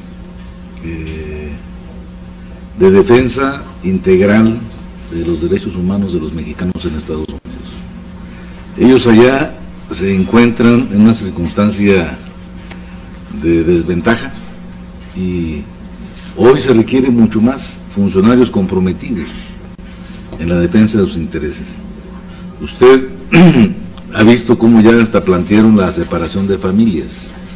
de defensa integral de los derechos humanos de los mexicanos en Estados Unidos. Ellos allá se encuentran en una circunstancia de desventaja y hoy se requiere mucho más funcionarios comprometidos en la defensa de sus intereses. Usted ha visto cómo ya hasta plantearon la separación de familias,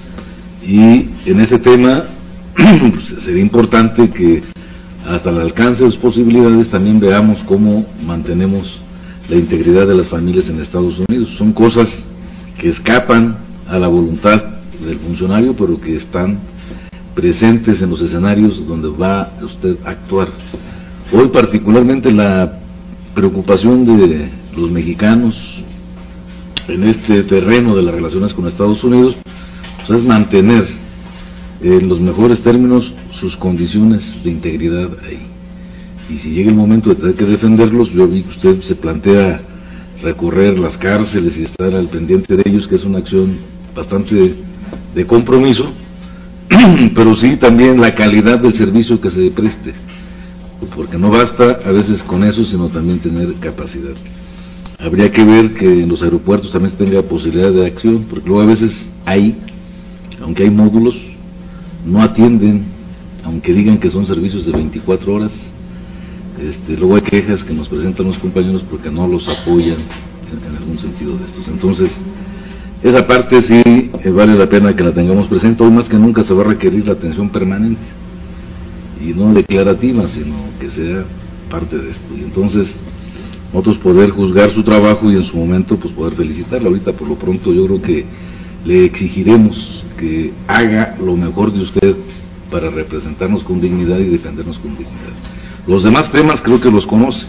y en ese tema pues, sería importante que hasta el alcance de sus posibilidades también veamos cómo mantenemos la integridad de las familias en Estados Unidos. Son cosas que escapan a la voluntad del funcionario, pero que están presentes en los escenarios donde va usted a actuar. Hoy particularmente la preocupación de los mexicanos en este terreno de las relaciones con Estados Unidos pues es mantener en los mejores términos sus condiciones de integridad ahí. Y si llega el momento de tener que defenderlos, yo vi que usted se plantea recorrer las cárceles y estar al pendiente de ellos, que es una acción bastante de compromiso, pero sí también la calidad del servicio que se preste, porque no basta a veces con eso, sino también tener capacidad. Habría que ver que en los aeropuertos también se tenga posibilidad de acción, porque luego a veces aunque hay módulos, no atienden, aunque digan que son servicios de 24 horas, luego hay quejas que nos presentan los compañeros porque no los apoyan en algún sentido de estos. Entonces, esa parte sí vale la pena que la tengamos presente. Hoy más que nunca se va a requerir la atención permanente, y no declarativa, sino que sea parte de esto. Y entonces, nosotros poder juzgar su trabajo y en su momento pues poder felicitarla. Ahorita por lo pronto yo creo que le exigiremos que haga lo mejor de usted para representarnos con dignidad y defendernos con dignidad. Los demás temas creo que los conoce,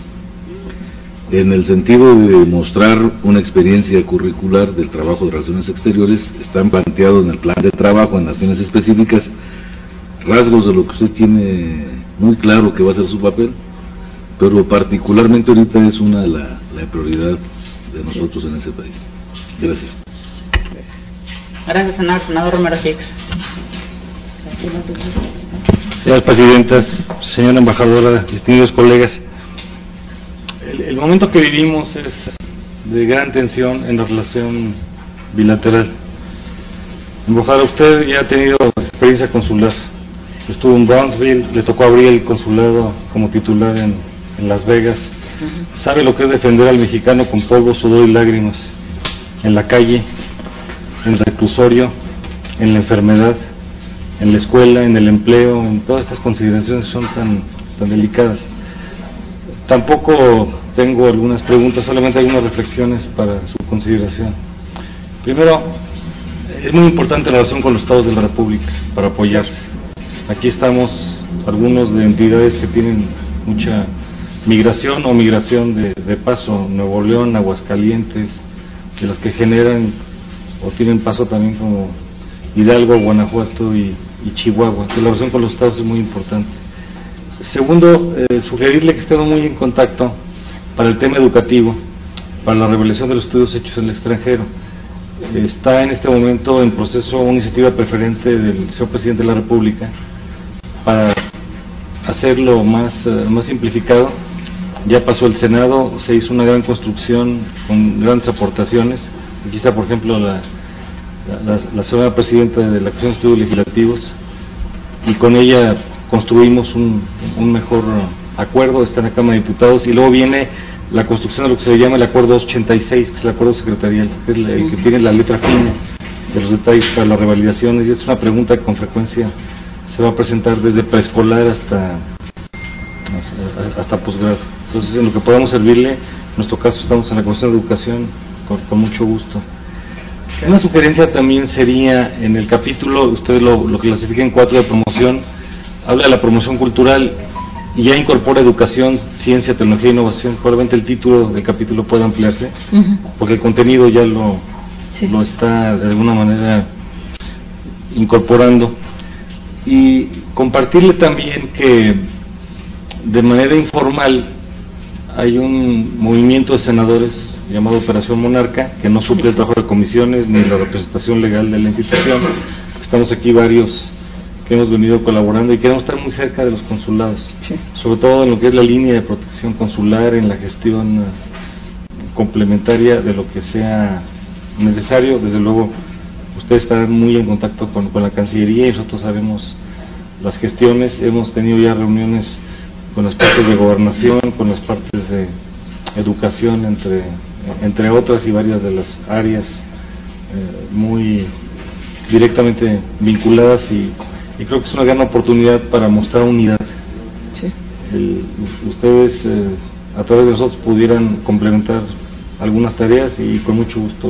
en el sentido de mostrar una experiencia curricular del trabajo de relaciones exteriores. Están planteados en el plan de trabajo, en las acciones específicas, rasgos de lo que usted tiene muy claro que va a ser su papel, pero particularmente ahorita es una de la prioridad de nosotros en ese país. Gracias. Gracias, senador Romero Hicks. Señoras presidentas, señora embajadora, distinguidos colegas, el momento que vivimos es de gran tensión en la relación bilateral. Embajadora, usted ya ha tenido experiencia consular, estuvo en Brownsville, le tocó abrir el consulado como titular en Las Vegas, sabe lo que es defender al mexicano con polvo, sudor y lágrimas, en la calle, en el reclusorio, en la enfermedad, en la escuela, en el empleo, en todas estas consideraciones son tan delicadas. Tampoco tengo algunas preguntas, solamente algunas reflexiones para su consideración. Primero, es muy importante la relación con los estados de la República para apoyarse. Aquí estamos algunos de entidades que tienen mucha migración o migración de paso, Nuevo León, Aguascalientes, de las que generan o tienen paso también como Hidalgo, Guanajuato y Chihuahua. Que la relación con los estados es muy importante. Segundo, sugerirle que estemos muy en contacto para el tema educativo, para la revelación de los estudios hechos en el extranjero. Está en este momento en proceso una iniciativa preferente del señor Presidente de la República para hacerlo más simplificado. Ya pasó el Senado, se hizo una gran construcción con grandes aportaciones. Aquí está, por ejemplo, la señora Presidenta de la Comisión de Estudios Legislativos, y con ella construimos un mejor acuerdo. Está en la Cámara de Diputados, y luego viene la construcción de lo que se llama el Acuerdo 286, que es el acuerdo secretarial, que es el que tiene la letra fina de los detalles para las revalidaciones, y es una pregunta que con frecuencia se va a presentar desde preescolar hasta posgrado. Entonces, en lo que podamos servirle, en nuestro caso estamos en la Comisión de Educación con mucho gusto. Una sugerencia también sería, en el capítulo, usted lo clasifica en 4 de promoción, habla de la promoción cultural y ya incorpora educación, ciencia, tecnología e innovación. Probablemente el título del capítulo pueda ampliarse, porque el contenido ya lo está de alguna manera incorporando. Y compartirle también que de manera informal hay un movimiento de senadores llamado Operación Monarca, que no suple el trabajo de comisiones ni la representación legal de la institución. Estamos aquí varios que hemos venido colaborando y queremos estar muy cerca de los consulados, sobre todo en lo que es la línea de protección consular, en la gestión complementaria de lo que sea necesario. Desde luego, usted está muy en contacto con la Cancillería y nosotros sabemos las gestiones. Hemos tenido ya reuniones con las partes de gobernación, con las partes de educación, entre otras y varias de las áreas muy directamente vinculadas, y creo que es una gran oportunidad para mostrar unidad. Sí. Ustedes a través de nosotros pudieran complementar algunas tareas y con mucho gusto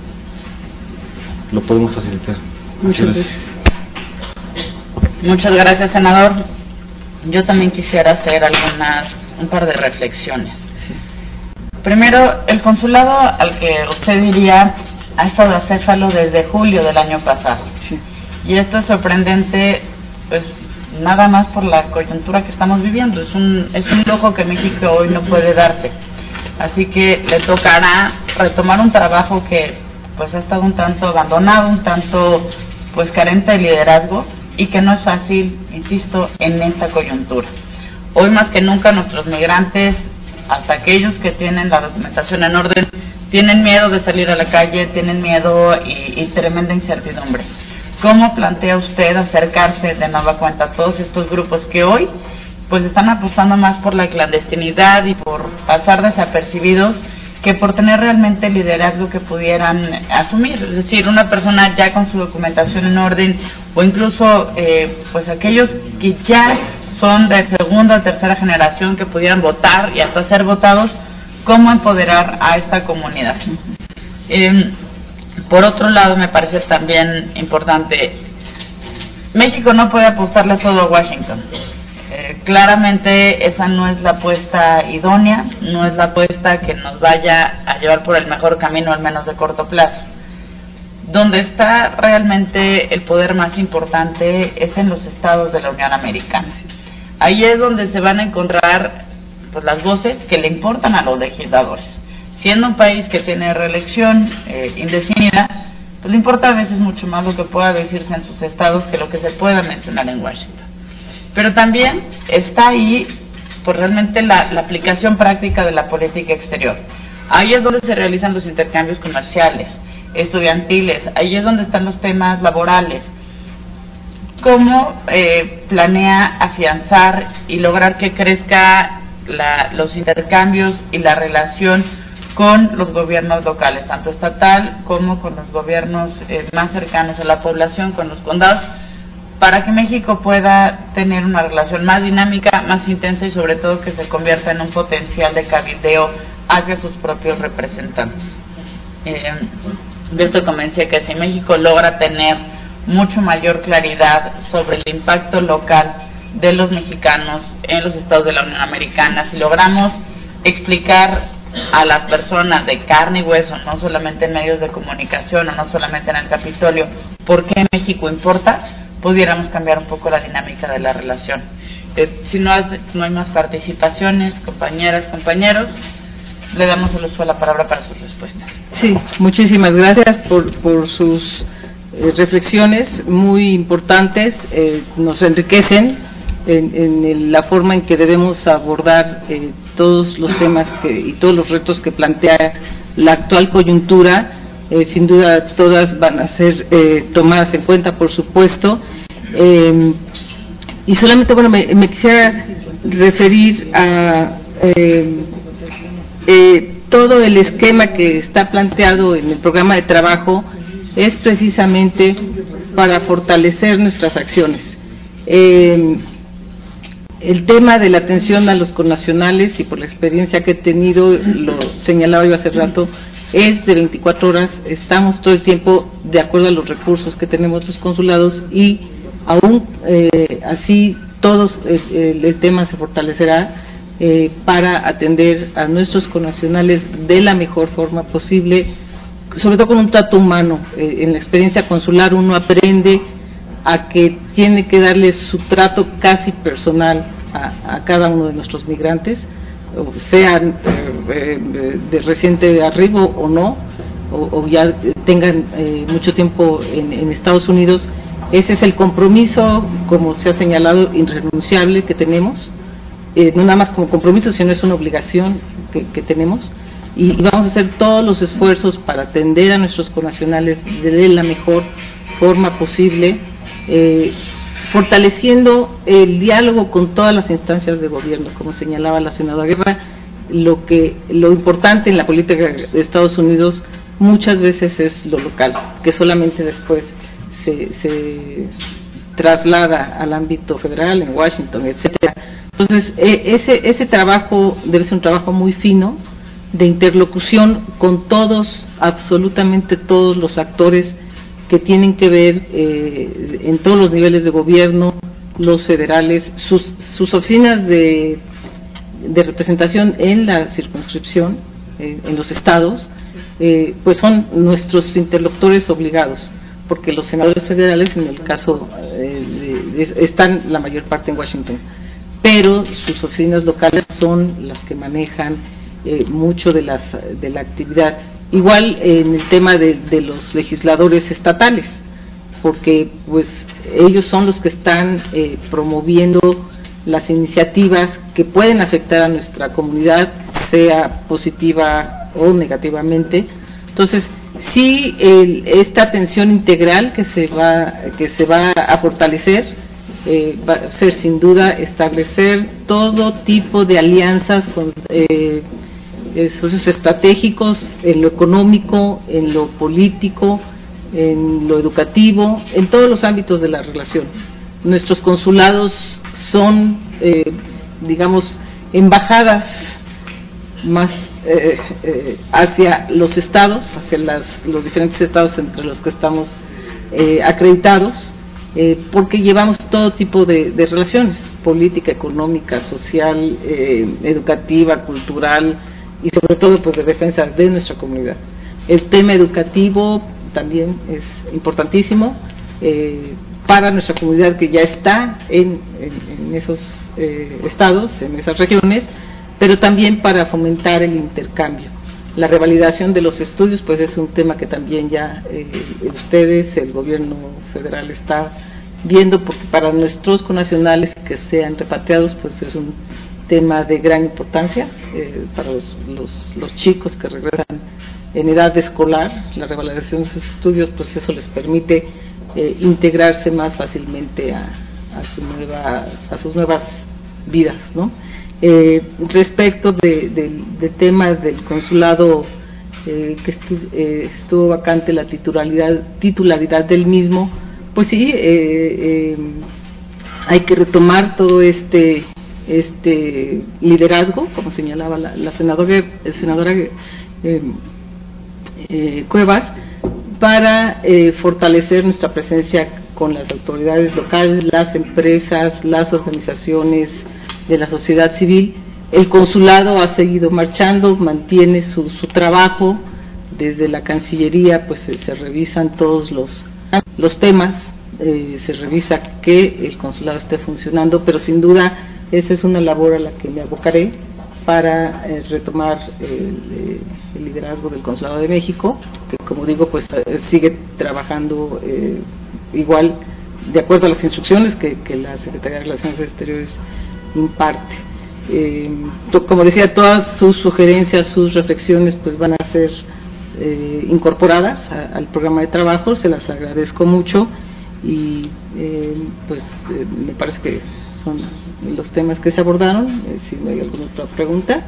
lo podemos facilitar. Muchas gracias. Muchas gracias, senador. Yo también quisiera hacer un par de reflexiones. Sí. Primero, el consulado al que usted iría ha estado acéfalo desde julio del año pasado. Sí. Y esto es sorprendente, pues nada más por la coyuntura que estamos viviendo. Es un lujo que México hoy no puede darse. Así que le tocará retomar un trabajo que pues ha estado un tanto abandonado, un tanto pues carente de liderazgo, y que no es fácil, insisto, en esta coyuntura. Hoy más que nunca nuestros migrantes, hasta aquellos que tienen la documentación en orden, tienen miedo de salir a la calle, tienen miedo y tremenda incertidumbre. ¿Cómo plantea usted acercarse de nueva cuenta a todos estos grupos que hoy pues están apostando más por la clandestinidad y por pasar desapercibidos que por tener realmente el liderazgo que pudieran asumir? Es decir, una persona ya con su documentación en orden, o incluso pues aquellos que ya son de segunda o tercera generación que pudieran votar y hasta ser votados. ¿Cómo empoderar a esta comunidad? Por otro lado, me parece también importante, México no puede apostarle todo a Washington. Claramente esa no es la apuesta idónea, no es la apuesta que nos vaya a llevar por el mejor camino, al menos de corto plazo. Donde está realmente el poder más importante es en los estados de la Unión Americana. Ahí es donde se van a encontrar pues las voces que le importan a los legisladores. Siendo un país que tiene reelección indefinida, pues le importa a veces mucho más lo que pueda decirse en sus estados que lo que se pueda mencionar en Washington. Pero también está ahí pues realmente la aplicación práctica de la política exterior. Ahí es donde se realizan los intercambios comerciales, estudiantiles, ahí es donde están los temas laborales. ¿Cómo planea afianzar y lograr que crezca los intercambios y la relación con los gobiernos locales, tanto estatal como con los gobiernos más cercanos a la población, con los condados, para que México pueda tener una relación más dinámica, más intensa y sobre todo que se convierta en un potencial de cabildeo hacia sus propios representantes? De esto convencí que si México logra tener mucho mayor claridad sobre el impacto local de los mexicanos en los estados de la Unión Americana, si logramos explicar a las personas de carne y hueso, no solamente en medios de comunicación o no solamente en el Capitolio, por qué México importa, pudiéramos cambiar un poco la dinámica de la relación. Si no hay más participaciones, compañeras, compañeros, le damos el uso de la palabra para sus respuestas. Sí, muchísimas gracias por sus reflexiones muy importantes, nos enriquecen en la forma en que debemos abordar todos los temas y todos los retos que plantea la actual coyuntura. Sin duda todas van a ser tomadas en cuenta, por supuesto, y solamente me quisiera referir a todo el esquema que está planteado en el programa de trabajo es precisamente para fortalecer nuestras acciones. El tema de la atención a los connacionales, y por la experiencia que he tenido, lo señalaba yo hace rato, es de 24 horas, estamos todo el tiempo de acuerdo a los recursos que tenemos los consulados, y aún así todos el tema se fortalecerá para atender a nuestros connacionales de la mejor forma posible, sobre todo con un trato humano. En la experiencia consular uno aprende a que tiene que darle su trato casi personal a cada uno de nuestros migrantes, sean de reciente arribo o no, o ya tengan mucho tiempo en Estados Unidos. Ese es el compromiso, como se ha señalado, irrenunciable que tenemos, no nada más como compromiso, sino es una obligación que tenemos, y vamos a hacer todos los esfuerzos para atender a nuestros connacionales de la mejor forma posible, fortaleciendo el diálogo con todas las instancias de gobierno, como señalaba la senadora Guerra. Lo importante en la política de Estados Unidos muchas veces es lo local, que solamente después se traslada al ámbito federal, en Washington, etcétera. Entonces, ese trabajo debe ser un trabajo muy fino, de interlocución con todos, absolutamente todos los actores que tienen que ver en todos los niveles de gobierno, los federales, sus oficinas de representación en la circunscripción, en los estados, pues son nuestros interlocutores obligados, porque los senadores federales, en el caso, están la mayor parte en Washington, pero sus oficinas locales son las que manejan mucho de la actividad. Igual en el tema de los legisladores estatales, porque pues ellos son los que están promoviendo las iniciativas que pueden afectar a nuestra comunidad, sea positiva o negativamente. Entonces, sí, esta atención integral que se va a fortalecer, va a ser sin duda establecer todo tipo de alianzas con socios estratégicos en lo económico, en lo político, en lo educativo, en todos los ámbitos de la relación. Nuestros consulados son, digamos, embajadas más hacia los estados, hacia los diferentes estados entre los que estamos acreditados, porque llevamos todo tipo de relaciones, política, económica, social, educativa, cultural, y sobre todo pues de defensa de nuestra comunidad. El tema educativo también es importantísimo para nuestra comunidad que ya está en esos estados, en esas regiones, pero también para fomentar el intercambio. La revalidación de los estudios pues es un tema que también ya ustedes, el gobierno federal está viendo, porque para nuestros connacionales que sean repatriados pues es un tema de gran importancia para los chicos que regresan en edad escolar. La revalidación de sus estudios pues eso les permite integrarse más fácilmente a sus nuevas vidas, ¿no? Respecto de temas del consulado que estuvo vacante la titularidad del mismo, pues sí, hay que retomar todo este liderazgo, como señalaba la senadora Cuevas, para fortalecer nuestra presencia con las autoridades locales, las empresas, las organizaciones de la sociedad civil. El consulado ha seguido marchando, mantiene su trabajo. Desde la Cancillería pues se revisan todos los temas, se revisa que el consulado esté funcionando, pero sin duda esa es una labor a la que me abocaré para retomar el liderazgo del Consulado de México, que como digo pues sigue trabajando igual de acuerdo a las instrucciones que la Secretaría de Relaciones Exteriores imparte. Como decía, todas sus sugerencias, sus reflexiones pues van a ser incorporadas al programa de trabajo. Se las agradezco mucho y me parece que son los temas que se abordaron. Si no hay alguna otra pregunta.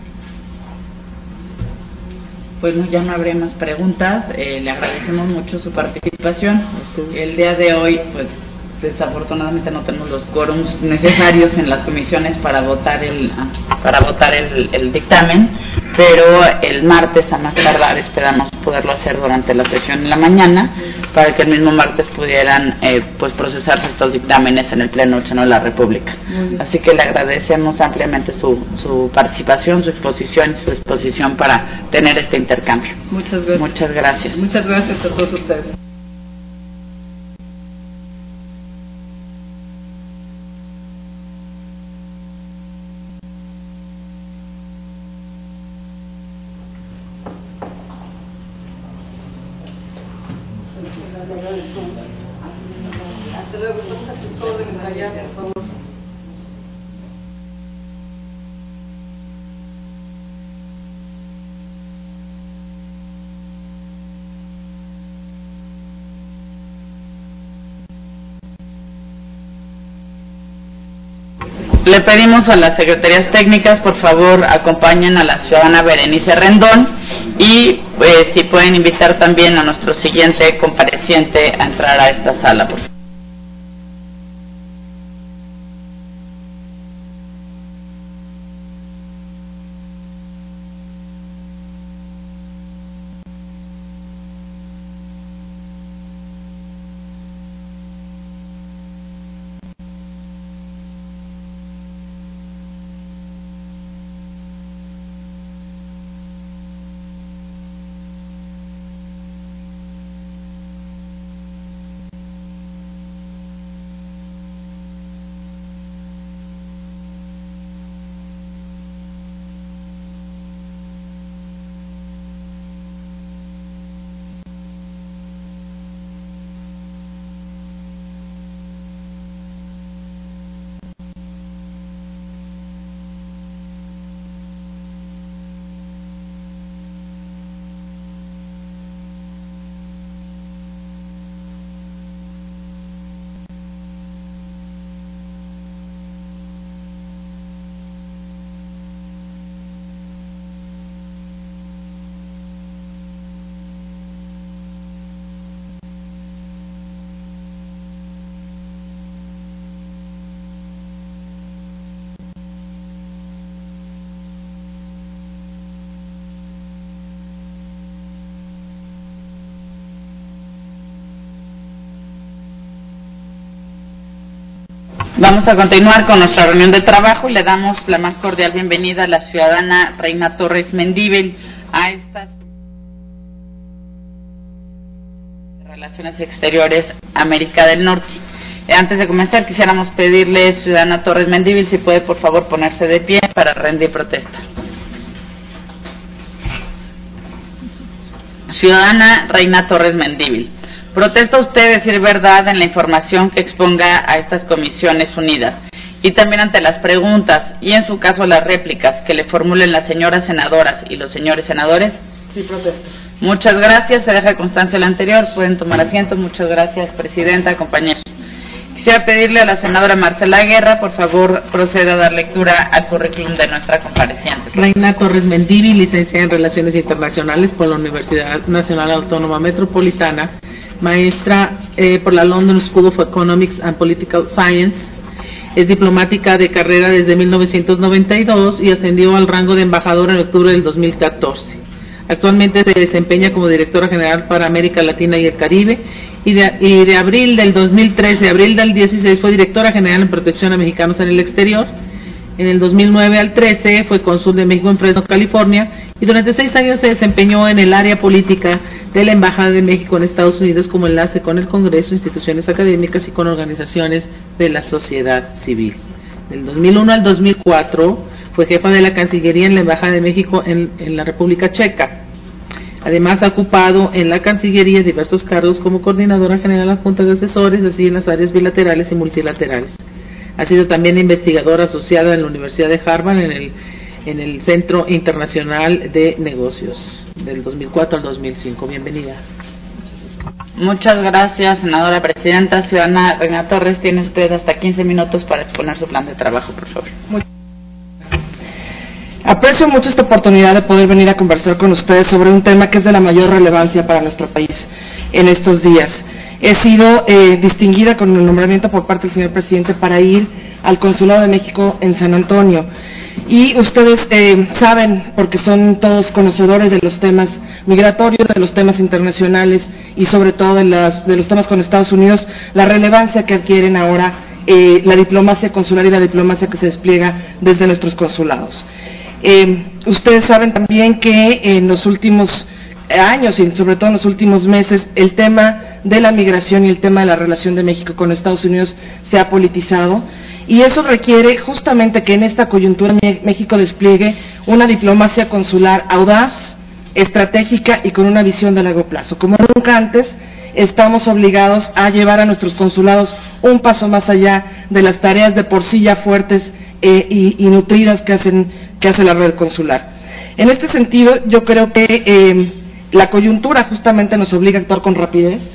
Bueno, ya no habrá más preguntas. Le agradecemos mucho su participación. El día de hoy, pues desafortunadamente no tenemos los quórums necesarios en las comisiones para votar el dictamen, pero el martes a más tardar esperamos poderlo hacer durante la sesión en la mañana, para que el mismo martes pudieran pues procesarse estos dictámenes en el Pleno del Senado de la República. Así que le agradecemos ampliamente su participación, su exposición y su disposición para tener este intercambio. Muchas gracias. Muchas gracias. Muchas gracias a todos ustedes. Hasta luego, estamos a sus órdenes allá, por favor. Le pedimos a las secretarías técnicas, por favor, acompañen a la ciudadana Berenice Rendón y si pueden invitar también a nuestro siguiente compareciente a entrar a esta sala, por favor. Vamos a continuar con nuestra reunión de trabajo y le damos la más cordial bienvenida a la ciudadana Reina Torres Mendívil a estas Relaciones Exteriores América del Norte. Antes de comenzar quisiéramos pedirle, ciudadana Torres Mendívil, si puede por favor ponerse de pie para rendir protesta. Ciudadana Reina Torres Mendívil, ¿protesta usted decir verdad en la información que exponga a estas comisiones unidas y también ante las preguntas y en su caso las réplicas que le formulen las señoras senadoras y los señores senadores? Sí, protesto. Muchas gracias, se deja constancia lo anterior, pueden tomar asiento. Muchas gracias, presidenta, compañeros. Quisiera pedirle a la senadora Marcela Guerra, por favor, proceda a dar lectura al currículum de nuestra compareciente. Reina Torres Mendívil, licenciada en Relaciones Internacionales por la Universidad Nacional Autónoma Metropolitana, maestra por la London School of Economics and Political Science, es diplomática de carrera desde 1992 y ascendió al rango de embajadora en octubre del 2014. Actualmente se desempeña como directora general para América Latina y el Caribe y de abril del 2013 a abril del 16 fue directora general en protección a mexicanos en el exterior. En el 2009 al 13 fue cónsul de México en Fresno, California, y durante 6 años se desempeñó en el área política de la Embajada de México en Estados Unidos como enlace con el Congreso, instituciones académicas y con organizaciones de la sociedad civil. Del 2001 al 2004 fue jefa de la Cancillería en la Embajada de México en la República Checa. Además ha ocupado en la Cancillería diversos cargos como coordinadora general adjunta de asesores, así en las áreas bilaterales y multilaterales. Ha sido también investigadora asociada en la Universidad de Harvard en el Centro Internacional de Negocios del 2004 al 2005. Bienvenida. Muchas gracias, senadora presidenta. Ciudadana Reina Torres, tiene usted hasta 15 minutos para exponer su plan de trabajo, por favor. Aprecio mucho esta oportunidad de poder venir a conversar con ustedes sobre un tema que es de la mayor relevancia para nuestro país en estos días. He sido distinguida con el nombramiento por parte del señor presidente para ir al Consulado de México en San Antonio. Y ustedes saben, porque son todos conocedores de los temas migratorios, de los temas internacionales y sobre todo de los temas con Estados Unidos, la relevancia que adquieren ahora la diplomacia consular y la diplomacia que se despliega desde nuestros consulados. Ustedes saben también que en los últimos años y sobre todo en los últimos meses el tema de la migración y el tema de la relación de México con Estados Unidos se ha politizado y eso requiere justamente que en esta coyuntura México despliegue una diplomacia consular audaz, estratégica y con una visión de largo plazo. Como nunca antes estamos obligados a llevar a nuestros consulados un paso más allá de las tareas de por sí ya fuertes y nutridas que hace la red consular. En este sentido, yo creo que la coyuntura justamente nos obliga a actuar con rapidez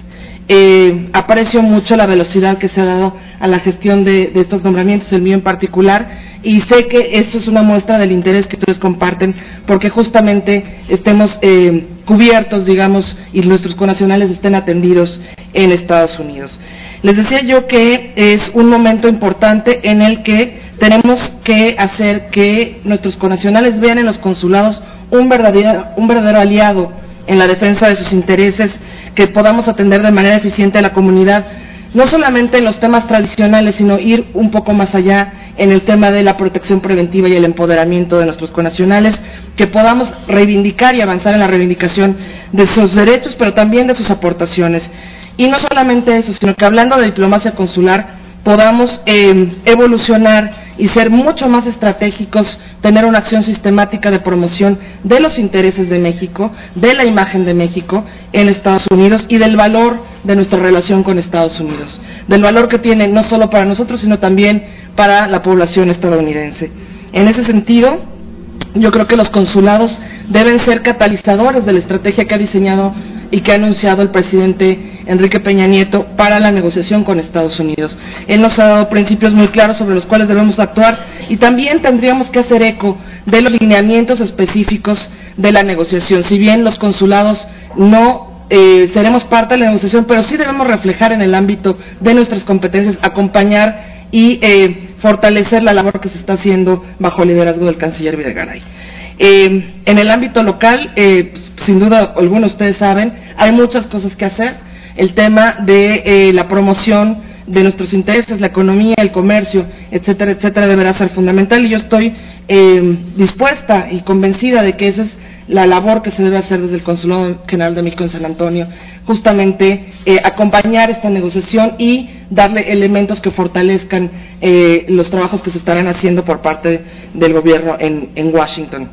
aprecio mucho la velocidad que se ha dado a la gestión de estos nombramientos, el mío en particular, y sé que esto es una muestra del interés que ustedes comparten, porque justamente estemos cubiertos, digamos, y nuestros connacionales estén atendidos en Estados Unidos. Les decía yo que es un momento importante en el que tenemos que hacer que nuestros connacionales vean en los consulados un verdadero aliado en la defensa de sus intereses, que podamos atender de manera eficiente a la comunidad, no solamente en los temas tradicionales, sino ir un poco más allá en el tema de la protección preventiva y el empoderamiento de nuestros connacionales, que podamos reivindicar y avanzar en la reivindicación de sus derechos, pero también de sus aportaciones. Y no solamente eso, sino que hablando de diplomacia consular, podamos evolucionar y ser mucho más estratégicos, tener una acción sistemática de promoción de los intereses de México, de la imagen de México en Estados Unidos y del valor de nuestra relación con Estados Unidos, del valor que tiene no solo para nosotros, sino también para la población estadounidense. En ese sentido, yo creo que los consulados deben ser catalizadores de la estrategia que ha diseñado y que ha anunciado el presidente Enrique Peña Nieto para la negociación con Estados Unidos. Él nos ha dado principios muy claros sobre los cuales debemos actuar, y también tendríamos que hacer eco de los lineamientos específicos de la negociación. Si bien los consulados no seremos parte de la negociación, pero sí debemos reflejar en el ámbito de nuestras competencias, acompañar y fortalecer la labor que se está haciendo bajo el liderazgo del canciller Videgaray. En el ámbito local, sin duda alguna ustedes saben, hay muchas cosas que hacer. El tema de la promoción de nuestros intereses, la economía, el comercio, etcétera, etcétera, deberá ser fundamental, y yo estoy dispuesta y convencida de que esa es la labor que se debe hacer desde el Consulado General de México en San Antonio, justamente acompañar esta negociación y darle elementos que fortalezcan los trabajos que se estarán haciendo por parte del gobierno en Washington.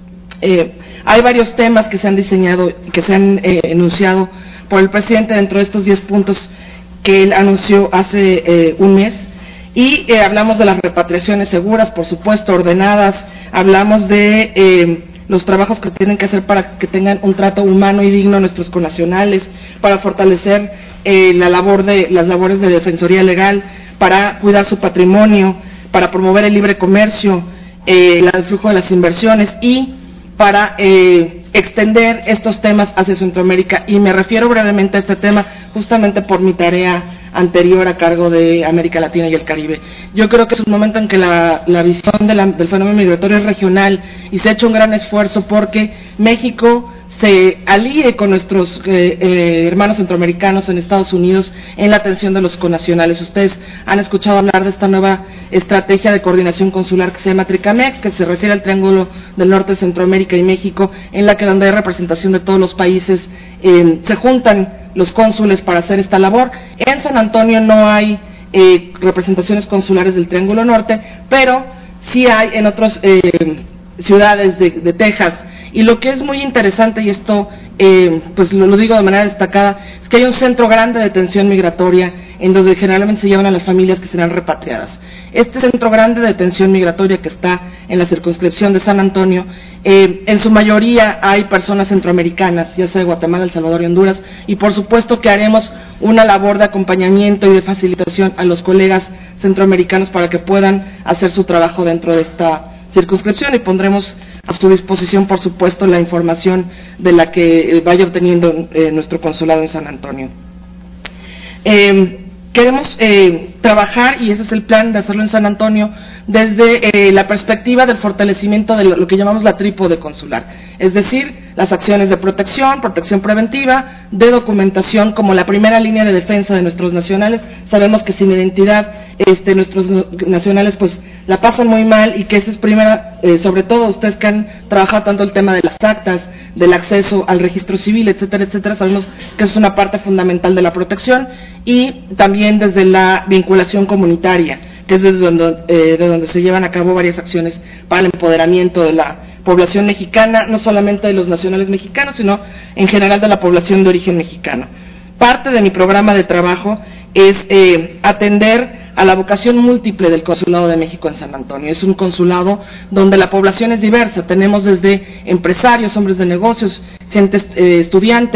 Hay varios temas que se han diseñado, que se han enunciado por el presidente dentro de estos 10 puntos que él anunció hace un mes, y hablamos de las repatriaciones seguras, por supuesto, ordenadas, hablamos de los trabajos que tienen que hacer para que tengan un trato humano y digno a nuestros connacionales, para fortalecer las labores de defensoría legal, para cuidar su patrimonio, para promover el libre comercio, el flujo de las inversiones y para extender estos temas hacia Centroamérica. Y me refiero brevemente a este tema justamente por mi tarea anterior a cargo de América Latina y el Caribe. Yo creo que es un momento en que la visión del fenómeno migratorio es regional, y se ha hecho un gran esfuerzo porque México se alíe con nuestros hermanos centroamericanos en Estados Unidos en la atención de los connacionales. Ustedes han escuchado hablar de esta nueva estrategia de coordinación consular que se llama TRICAMEX, que se refiere al Triángulo del Norte, Centroamérica y México, en la que donde hay representación de todos los países se juntan los cónsules para hacer esta labor. En San Antonio no hay representaciones consulares del Triángulo Norte, pero sí hay en otras ciudades de Texas. Y lo que es muy interesante, y esto pues lo digo de manera destacada, es que hay un centro grande de detención migratoria en donde generalmente se llevan a las familias que serán repatriadas. Este centro grande de detención migratoria que está en la circunscripción de San Antonio, en su mayoría hay personas centroamericanas, ya sea de Guatemala, El Salvador y Honduras, y por supuesto que haremos una labor de acompañamiento y de facilitación a los colegas centroamericanos para que puedan hacer su trabajo dentro de esta circunscripción, y pondremos a su disposición, por supuesto, la información de la que vaya obteniendo nuestro consulado en San Antonio. Queremos trabajar, y ese es el plan de hacerlo en San Antonio, desde la perspectiva del fortalecimiento de lo que llamamos la trípode consular, es decir, las acciones de protección preventiva, de documentación como la primera línea de defensa de nuestros nacionales. Sabemos que sin identidad nuestros nacionales pues la pasan muy mal, y que esa es primera, sobre todo ustedes que han trabajado tanto el tema de las actas, del acceso al registro civil, etcétera, etcétera, sabemos que es una parte fundamental de la protección, y también desde la vinculación comunitaria, que es desde donde se llevan a cabo varias acciones para el empoderamiento de la población mexicana, no solamente de los nacionales mexicanos, sino en general de la población de origen mexicano. Parte de mi programa de trabajo es atender a la vocación múltiple del Consulado de México en San Antonio. Es un consulado donde la población es diversa. Tenemos desde empresarios, hombres de negocios, estudiantes,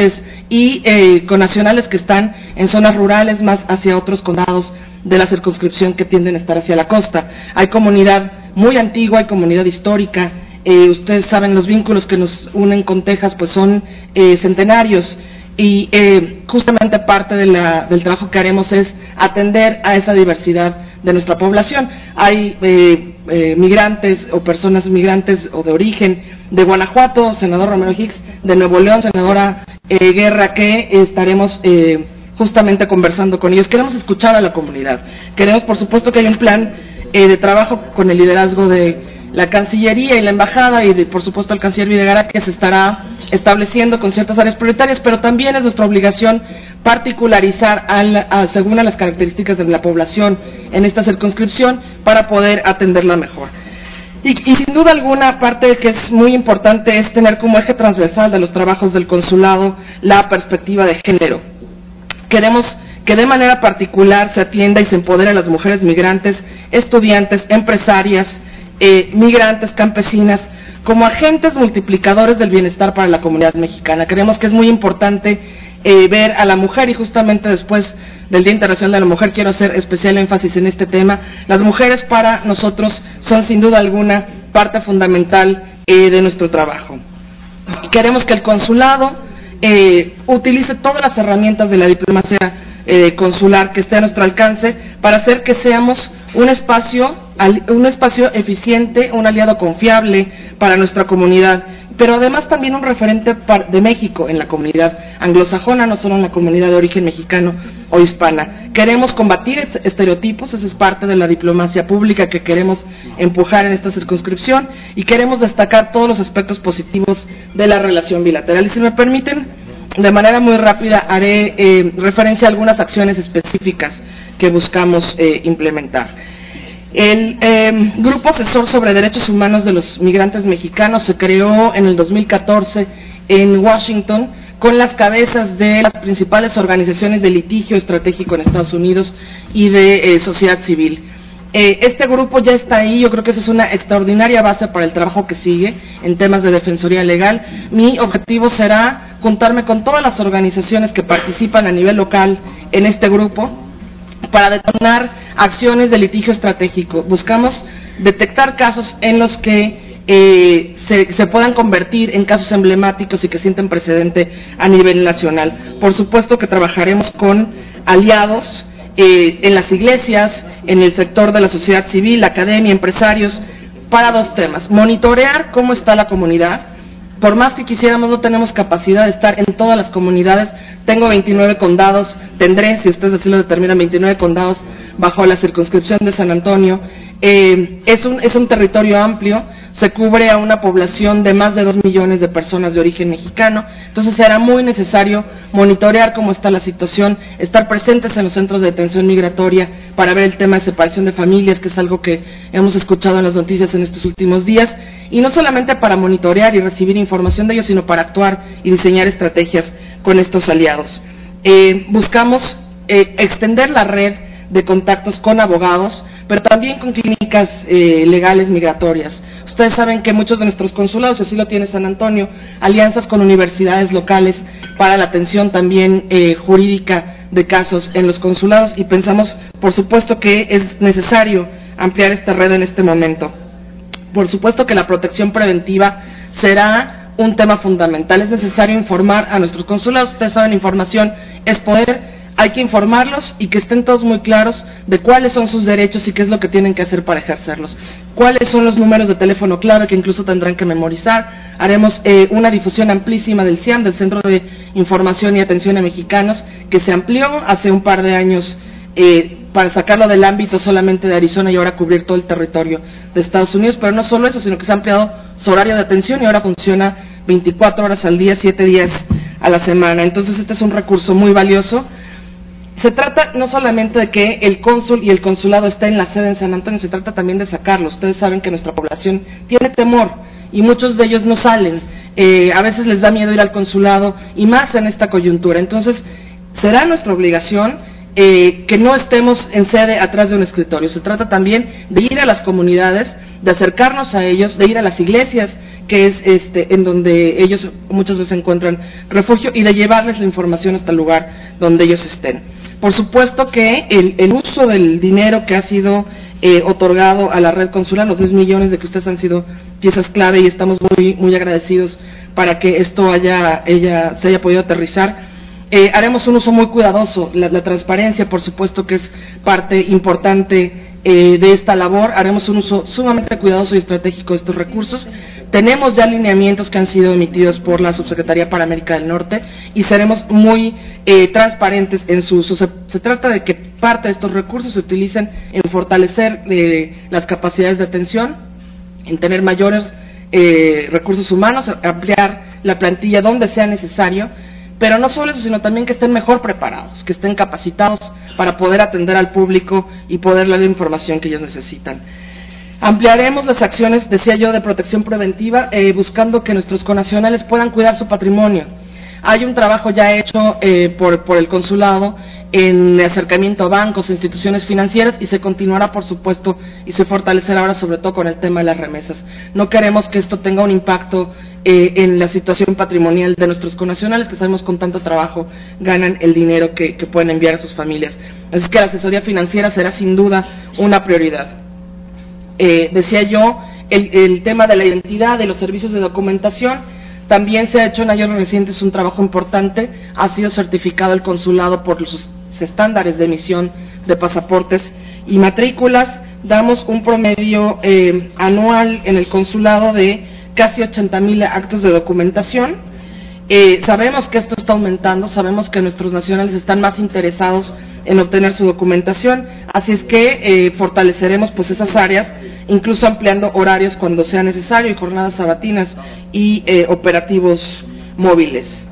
y connacionales que están en zonas rurales más hacia otros condados de la circunscripción que tienden a estar hacia la costa. Hay comunidad muy antigua, hay comunidad histórica, ustedes saben los vínculos que nos unen con Texas pues son centenarios, y justamente parte del trabajo que haremos es atender a esa diversidad de nuestra población. Hay migrantes o personas migrantes o de origen de Guanajuato, senador Romero Hicks, de Nuevo León, senadora Guerra, que estaremos justamente conversando con ellos. Queremos escuchar a la comunidad. Queremos, por supuesto, que hay un plan de trabajo con el liderazgo de la Cancillería y la Embajada y, por supuesto, el canciller Videgaray, que se estará estableciendo con ciertas áreas prioritarias, pero también es nuestra obligación particularizar según a las características de la población en esta circunscripción para poder atenderla mejor. Y sin duda alguna, parte que es muy importante es tener como eje transversal de los trabajos del consulado la perspectiva de género. Queremos que de manera particular se atienda y se empodere a las mujeres migrantes, estudiantes, empresarias, migrantes, campesinas, como agentes multiplicadores del bienestar para la comunidad mexicana. Creemos que es muy importante ver a la mujer, y justamente después del Día Internacional de la Mujer quiero hacer especial énfasis en este tema. Las mujeres para nosotros son sin duda alguna parte fundamental de nuestro trabajo. Queremos que el consulado utilice todas las herramientas de la diplomacia consular que esté a nuestro alcance para hacer que seamos un espacio eficiente, un aliado confiable para nuestra comunidad, pero además también un referente de México en la comunidad anglosajona, no solo en la comunidad de origen mexicano o hispana. Queremos combatir estereotipos, esa es parte de la diplomacia pública que queremos empujar en esta circunscripción, y queremos destacar todos los aspectos positivos de la relación bilateral. Y si me permiten, de manera muy rápida haré referencia a algunas acciones específicas que buscamos implementar. El Grupo Asesor sobre Derechos Humanos de los Migrantes Mexicanos se creó en el 2014 en Washington con las cabezas de las principales organizaciones de litigio estratégico en Estados Unidos y de sociedad civil. Este grupo ya está ahí, yo creo que esa es una extraordinaria base para el trabajo que sigue en temas de defensoría legal. Mi objetivo será juntarme con todas las organizaciones que participan a nivel local en este grupo para detonar acciones de litigio estratégico. Buscamos detectar casos en los que se puedan convertir en casos emblemáticos y que sienten precedente a nivel nacional. Por supuesto que trabajaremos con aliados en las iglesias, en el sector de la sociedad civil, la academia, empresarios, para dos temas: monitorear cómo está la comunidad. Por más que quisiéramos, no tenemos capacidad de estar en todas las comunidades. Tengo 29 condados, tendré, si ustedes así lo determinan, 29 condados bajo la circunscripción de San Antonio. Es un territorio amplio, se cubre a una población de más de 2 millones de personas de origen mexicano, entonces será muy necesario monitorear cómo está la situación, estar presentes en los centros de detención migratoria para ver el tema de separación de familias, que es algo que hemos escuchado en las noticias en estos últimos días, y no solamente para monitorear y recibir información de ellos, sino para actuar y diseñar estrategias con estos aliados. Buscamos extender la red de contactos con abogados, pero también con clínicas legales migratorias. Ustedes saben que muchos de nuestros consulados, así lo tiene San Antonio, alianzas con universidades locales para la atención también jurídica de casos en los consulados, y pensamos, por supuesto, que es necesario ampliar esta red en este momento. Por supuesto que la protección preventiva será un tema fundamental. Es necesario informar a nuestros consulados. Ustedes saben, información es poder. Hay que informarlos y que estén todos muy claros de cuáles son sus derechos y qué es lo que tienen que hacer para ejercerlos. Cuáles son los números de teléfono clave que incluso tendrán que memorizar. Haremos una difusión amplísima del CIAM, del Centro de Información y Atención a Mexicanos, que se amplió hace un par de años para sacarlo del ámbito solamente de Arizona y ahora cubrir todo el territorio de Estados Unidos. Pero no solo eso, sino que se ha ampliado su horario de atención y ahora funciona 24 horas al día, 7 días a la semana. Entonces este es un recurso muy valioso. Se trata no solamente de que el cónsul y el consulado estén en la sede en San Antonio, se trata también de sacarlos. Ustedes saben que nuestra población tiene temor y muchos de ellos no salen. A veces les da miedo ir al consulado, y más en esta coyuntura. Entonces será nuestra obligación que no estemos en sede atrás de un escritorio. Se trata también de ir a las comunidades, de acercarnos a ellos, de ir a las iglesias que es en donde ellos muchas veces encuentran refugio, y de llevarles la información hasta el lugar donde ellos estén. Por supuesto que el uso del dinero que ha sido otorgado a la red consular, los 10 millones de que ustedes han sido piezas clave, y estamos muy agradecidos para que esto se haya podido aterrizar. Haremos un uso muy cuidadoso, la transparencia por supuesto que es parte importante de esta labor. Haremos un uso sumamente cuidadoso y estratégico de estos recursos. Tenemos ya lineamientos que han sido emitidos por la Subsecretaría para América del Norte y seremos muy transparentes en su uso. Se trata de que parte de estos recursos se utilicen en fortalecer las capacidades de atención, en tener mayores recursos humanos, ampliar la plantilla donde sea necesario, pero no solo eso, sino también que estén mejor preparados, que estén capacitados para poder atender al público y poder dar la información que ellos necesitan. Ampliaremos las acciones, decía yo, de protección preventiva, buscando que nuestros connacionales puedan cuidar su patrimonio. Hay un trabajo ya hecho por el consulado en acercamiento a bancos e instituciones financieras, y se continuará, por supuesto, y se fortalecerá ahora sobre todo con el tema de las remesas. No queremos que esto tenga un impacto en la situación patrimonial de nuestros connacionales, que sabemos con tanto trabajo ganan el dinero que pueden enviar a sus familias. Así que la asesoría financiera será sin duda una prioridad. Decía yo, el tema de la identidad, de los servicios de documentación, también se ha hecho en años recientes un trabajo importante. Ha sido certificado el consulado por sus estándares de emisión de pasaportes y matrículas. Damos un promedio anual en el consulado de casi 80,000 actos de documentación. Sabemos que esto está aumentando, sabemos que nuestros nacionales están más interesados en obtener su documentación, así es que fortaleceremos pues esas áreas, incluso ampliando horarios cuando sea necesario, y jornadas sabatinas y operativos móviles.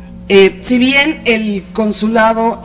Si bien el consulado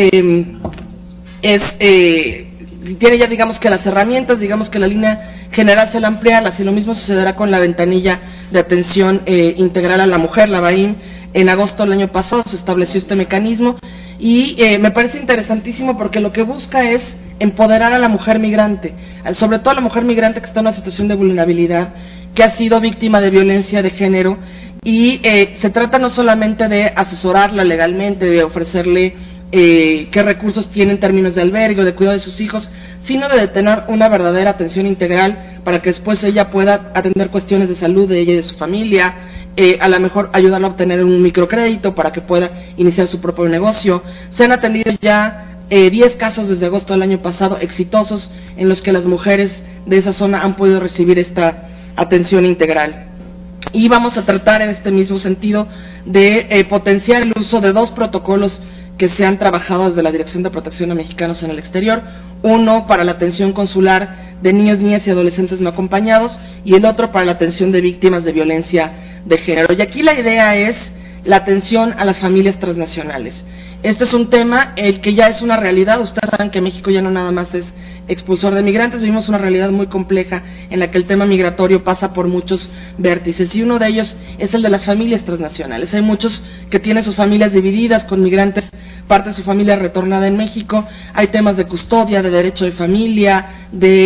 tiene ya, digamos, que las herramientas, digamos que la línea general se la amplía, así lo mismo sucederá con la ventanilla de atención integral a la mujer, la VAIM. En agosto del año pasado se estableció este mecanismo y me parece interesantísimo porque lo que busca es empoderar a la mujer migrante, sobre todo a la mujer migrante que está en una situación de vulnerabilidad, que ha sido víctima de violencia de género, y se trata no solamente de asesorarla legalmente, de ofrecerle qué recursos tiene en términos de albergue o de cuidado de sus hijos, sino de tener una verdadera atención integral para que después ella pueda atender cuestiones de salud de ella y de su familia, a lo mejor ayudarla a obtener un microcrédito para que pueda iniciar su propio negocio. Se han atendido ya 10 casos desde agosto del año pasado exitosos en los que las mujeres de esa zona han podido recibir esta atención integral. Y vamos a tratar en este mismo sentido de potenciar el uso de 2 protocolos que se han trabajado desde la Dirección de Protección a Mexicanos en el Exterior, uno para la atención consular de niños, niñas y adolescentes no acompañados, y el otro para la atención de víctimas de violencia de género. Y aquí la idea es la atención a las familias transnacionales. Este es un tema que ya es una realidad. Ustedes saben que México ya no nada más es expulsor de migrantes, vivimos una realidad muy compleja en la que el tema migratorio pasa por muchos vértices, y uno de ellos es el de las familias transnacionales. Hay muchos que tienen sus familias divididas, con migrantes, parte de su familia retornada en México. Hay temas de custodia, de derecho de familia,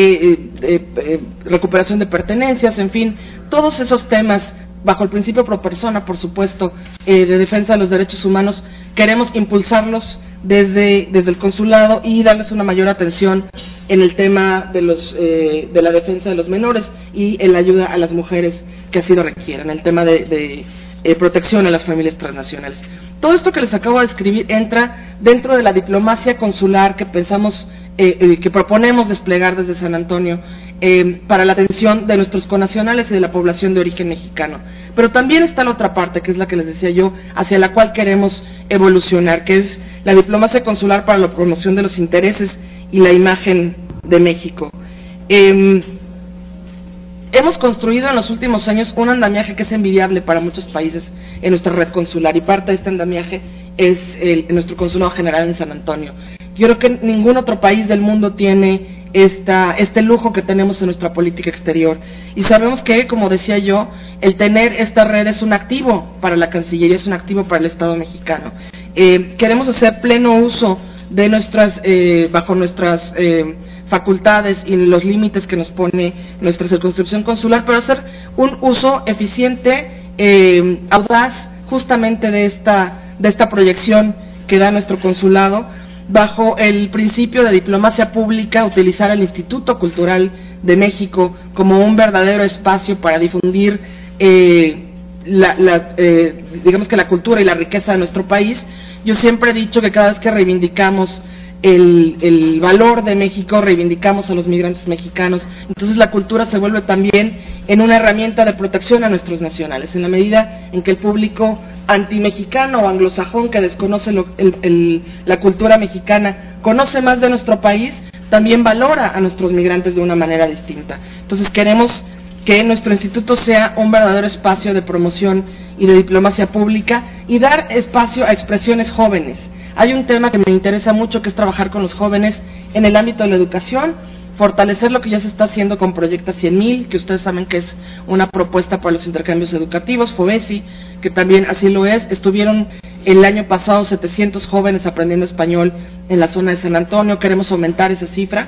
de recuperación de pertenencias, en fin, todos esos temas bajo el principio pro persona, por supuesto, de defensa de los derechos humanos. Queremos impulsarlos desde el consulado y darles una mayor atención en el tema de la defensa de los menores y en la ayuda a las mujeres que así lo requieran, el tema de protección a las familias transnacionales. Todo esto que les acabo de describir entra dentro de la diplomacia consular que pensamos, que proponemos desplegar desde San Antonio para la atención de nuestros connacionales y de la población de origen mexicano. Pero también está la otra parte, que es la que les decía yo, hacia la cual queremos evolucionar, que es la diplomacia consular para la promoción de los intereses y la imagen de México. Hemos construido en los últimos años un andamiaje que es envidiable para muchos países en nuestra red consular, y parte de este andamiaje es nuestro Consulado General en San Antonio. Yo creo que ningún otro país del mundo tiene este lujo que tenemos en nuestra política exterior, y sabemos que, como decía yo, el tener esta red es un activo para la Cancillería, es un activo para el Estado mexicano. Queremos hacer pleno uso de bajo nuestras facultades y los límites que nos pone nuestra circunscripción consular, pero hacer un uso eficiente, audaz, justamente de esta proyección que da nuestro consulado, bajo el principio de diplomacia pública, utilizar el Instituto Cultural de México como un verdadero espacio para difundir digamos que la cultura y la riqueza de nuestro país. Yo siempre he dicho que cada vez que reivindicamos el valor de México, reivindicamos a los migrantes mexicanos. Entonces la cultura se vuelve también en una herramienta de protección a nuestros nacionales, en la medida en que el público antimexicano o anglosajón que desconoce la cultura mexicana conoce más de nuestro país, también valora a nuestros migrantes de una manera distinta. Entonces queremos que nuestro instituto sea un verdadero espacio de promoción y de diplomacia pública y dar espacio a expresiones jóvenes. Hay un tema que me interesa mucho, que es trabajar con los jóvenes en el ámbito de la educación, fortalecer lo que ya se está haciendo con Proyecta 100,000, que ustedes saben que es una propuesta para los intercambios educativos, FOBESI, que también así lo es. Estuvieron el año pasado 700 jóvenes aprendiendo español en la zona de San Antonio, queremos aumentar esa cifra.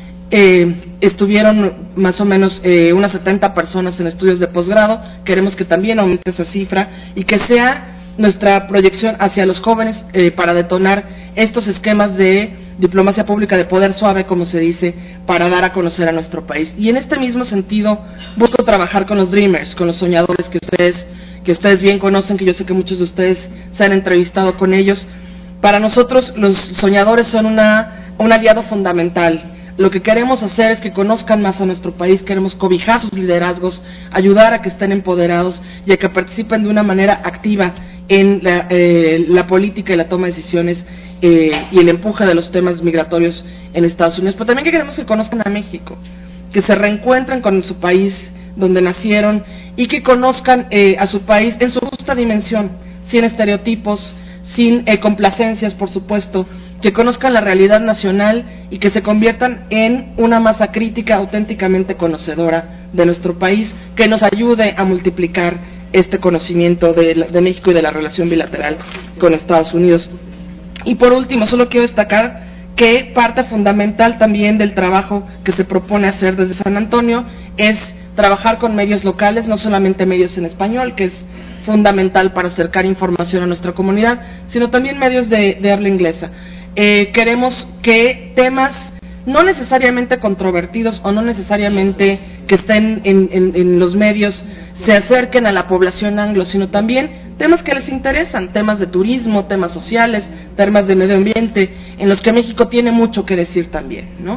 Estuvieron más o menos unas 70 personas en estudios de posgrado, queremos que también aumente esa cifra y que sea nuestra proyección hacia los jóvenes para detonar estos esquemas de diplomacia pública de poder suave, como se dice, para dar a conocer a nuestro país. Y en este mismo sentido busco trabajar con los dreamers, con los soñadores que ustedes bien conocen, que yo sé que muchos de ustedes se han entrevistado con ellos. Para nosotros los soñadores son un aliado fundamental. Lo que queremos hacer es que conozcan más a nuestro país, queremos cobijar sus liderazgos, ayudar a que estén empoderados y a que participen de una manera activa en la política y la toma de decisiones y el empuje de los temas migratorios en Estados Unidos. Pero también que queremos que conozcan a México, que se reencuentren con su país donde nacieron y que conozcan a su país en su justa dimensión, sin estereotipos, sin complacencias, por supuesto, que conozcan la realidad nacional y que se conviertan en una masa crítica auténticamente conocedora de nuestro país, que nos ayude a multiplicar este conocimiento de México y de la relación bilateral con Estados Unidos. Y por último, solo quiero destacar que parte fundamental también del trabajo que se propone hacer desde San Antonio es trabajar con medios locales, no solamente medios en español, que es fundamental para acercar información a nuestra comunidad, sino también medios de habla inglesa. Queremos que temas no necesariamente controvertidos o no necesariamente que estén en los medios se acerquen a la población anglo, sino también temas que les interesan, temas de turismo, temas sociales, temas de medio ambiente, en los que México tiene mucho que decir también, ¿no?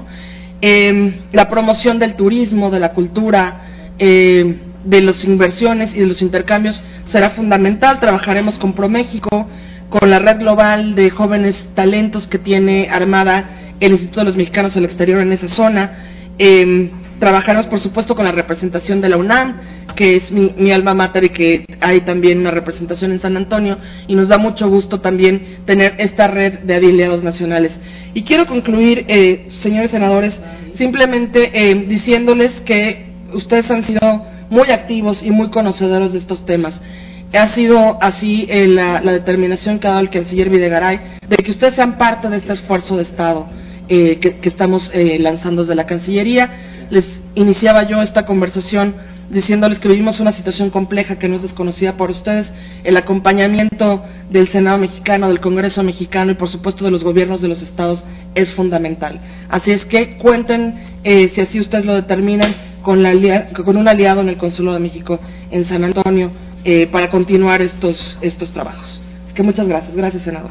La promoción del turismo, de la cultura, de las inversiones y de los intercambios será fundamental. Trabajaremos con ProMéxico, con la red global de jóvenes talentos que tiene armada el Instituto de los Mexicanos al Exterior en esa zona. Trabajaremos, por supuesto, con la representación de la UNAM, que es mi alma mater y que hay también una representación en San Antonio, y nos da mucho gusto también tener esta red de aliados nacionales. Y quiero concluir, señores senadores, simplemente diciéndoles que ustedes han sido muy activos y muy conocedores de estos temas. Ha sido así la determinación que ha dado el canciller Videgaray de que ustedes sean parte de este esfuerzo de Estado que estamos lanzando desde la Cancillería. Les iniciaba yo esta conversación diciéndoles que vivimos una situación compleja que no es desconocida por ustedes. El acompañamiento del Senado mexicano, del Congreso mexicano y por supuesto de los gobiernos de los estados es fundamental. Así es que cuenten, si así ustedes lo determinan, con un aliado en el Consulado de México en San Antonio para continuar estos trabajos. Es que muchas gracias. Gracias, senador.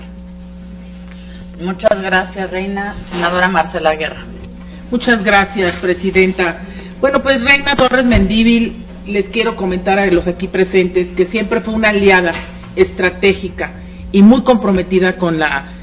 Muchas gracias, Reina. Senadora Marcela Guerra. Muchas gracias, presidenta. Bueno, pues Reina Torres Mendívil, les quiero comentar a los aquí presentes que siempre fue una aliada estratégica y muy comprometida con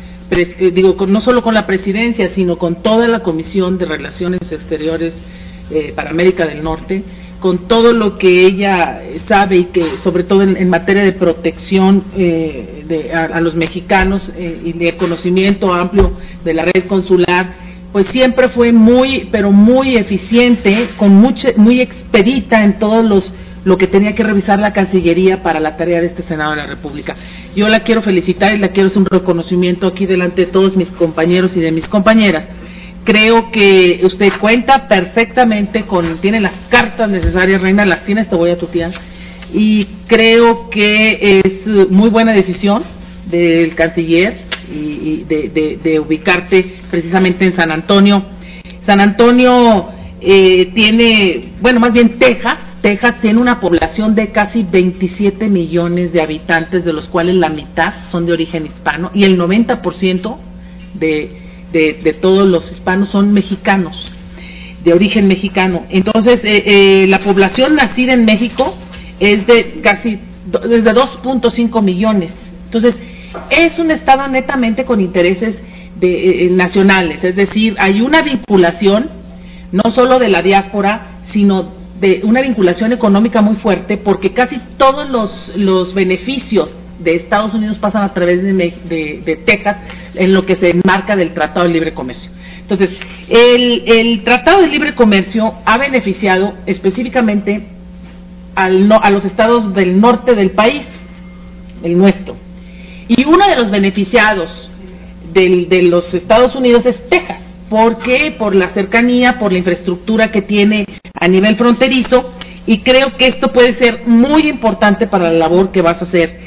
no solo con la presidencia, sino con toda la Comisión de Relaciones Exteriores para América del Norte, con todo lo que ella sabe y que sobre todo en materia de protección a los mexicanos y de conocimiento amplio de la red consular, pues siempre fue muy eficiente, muy expedita en todos lo que tenía que revisar la Cancillería para la tarea de este Senado de la República. Yo la quiero felicitar y la quiero hacer un reconocimiento aquí delante de todos mis compañeros y de mis compañeras, Creo que usted cuenta perfectamente tiene las cartas necesarias, Reina, las tienes, te voy a tutear, y creo que es muy buena decisión del canciller y de ubicarte precisamente en San Antonio. San Antonio tiene, bueno, más bien Texas tiene una población de casi 27 millones de habitantes, de los cuales la mitad son de origen hispano, y el 90% de todos los hispanos son mexicanos, de origen mexicano. Entonces, la población nacida en México es de casi desde 2.5 millones. Entonces, es un estado netamente con intereses nacionales, es decir, hay una vinculación no solo de la diáspora, sino de una vinculación económica muy fuerte, porque casi todos los beneficios de Estados Unidos pasan a través de Texas, en lo que se enmarca del Tratado de Libre Comercio. Entonces, el Tratado de Libre Comercio ha beneficiado específicamente a los estados del norte del país, el nuestro. Y uno de los beneficiados de los Estados Unidos es Texas. ¿Por qué? Por la cercanía, por la infraestructura que tiene a nivel fronterizo, y creo que esto puede ser muy importante para la labor que vas a hacer.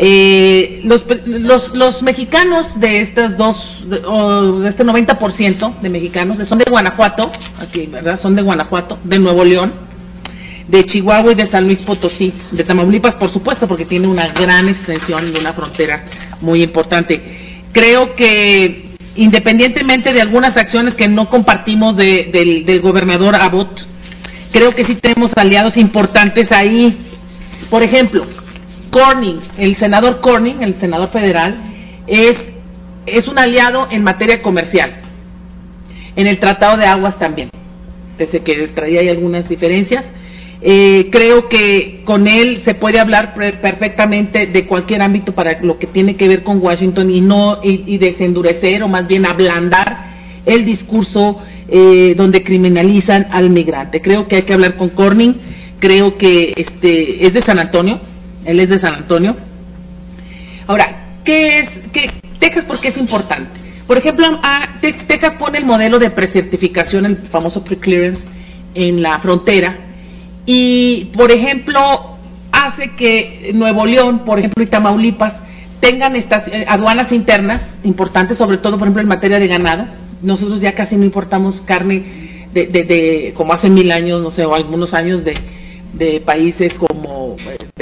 Los mexicanos de estas de este 90% de mexicanos son de Guanajuato, aquí, ¿verdad? Son de Guanajuato, de Nuevo León, de Chihuahua y de San Luis Potosí, de Tamaulipas, por supuesto, porque tiene una gran extensión de una frontera muy importante. Creo que independientemente de algunas acciones que no compartimos del gobernador Abbott, creo que sí tenemos aliados importantes ahí. Por ejemplo, Corning, el senador Corning, el senador federal, es un aliado en materia comercial, en el Tratado de Aguas también, desde que traía ahí algunas diferencias. Creo que con él se puede hablar perfectamente de cualquier ámbito para lo que tiene que ver con Washington, y desendurecer, o más bien ablandar el discurso donde criminalizan al migrante. Creo que hay que hablar con Corning. Creo que es de San Antonio, él es de San Antonio. Ahora, Texas, ¿por qué es importante? Por ejemplo, Texas pone el modelo de precertificación, el famoso pre-clearance, en la frontera. Y, por ejemplo, hace que Nuevo León, por ejemplo, y Tamaulipas tengan estas aduanas internas importantes, sobre todo, por ejemplo, en materia de ganado. Nosotros ya casi no importamos carne como hace 1000 años, no sé, o algunos años, de países como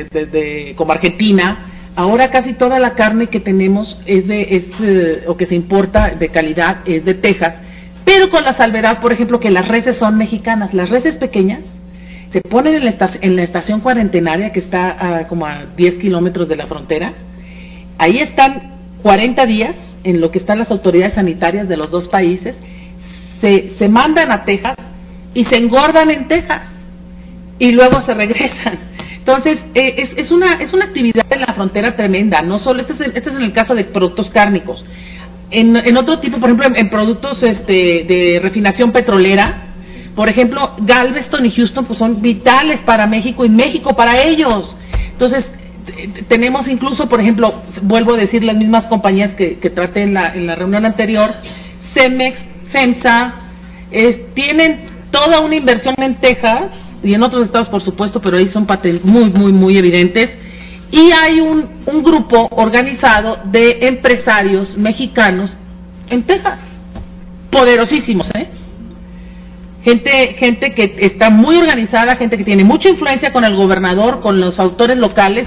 Argentina. Ahora casi toda la carne que tenemos o que se importa de calidad es de Texas, pero con la salvedad, por ejemplo, que las reses son mexicanas. Las reses pequeñas se ponen en la estación cuarentenaria, que está como a 10 kilómetros de la frontera. Ahí están 40 días en lo que están las autoridades sanitarias de los dos países. Se mandan a Texas y se engordan en Texas y luego se regresan. Entonces, es una actividad en la frontera tremenda. No solo, este es en el caso de productos cárnicos. En otro tipo, por ejemplo, en productos de refinación petrolera, por ejemplo, Galveston y Houston pues son vitales para México y México para ellos. Entonces, tenemos incluso, por ejemplo, vuelvo a decir las mismas compañías que traté en la reunión anterior, Cemex, FEMSA, tienen toda una inversión en Texas y en otros estados, por supuesto, pero ahí son muy evidentes. Y hay un grupo organizado de empresarios mexicanos en Texas, poderosísimos, gente que está muy organizada, gente que tiene mucha influencia con el gobernador, con los actores locales,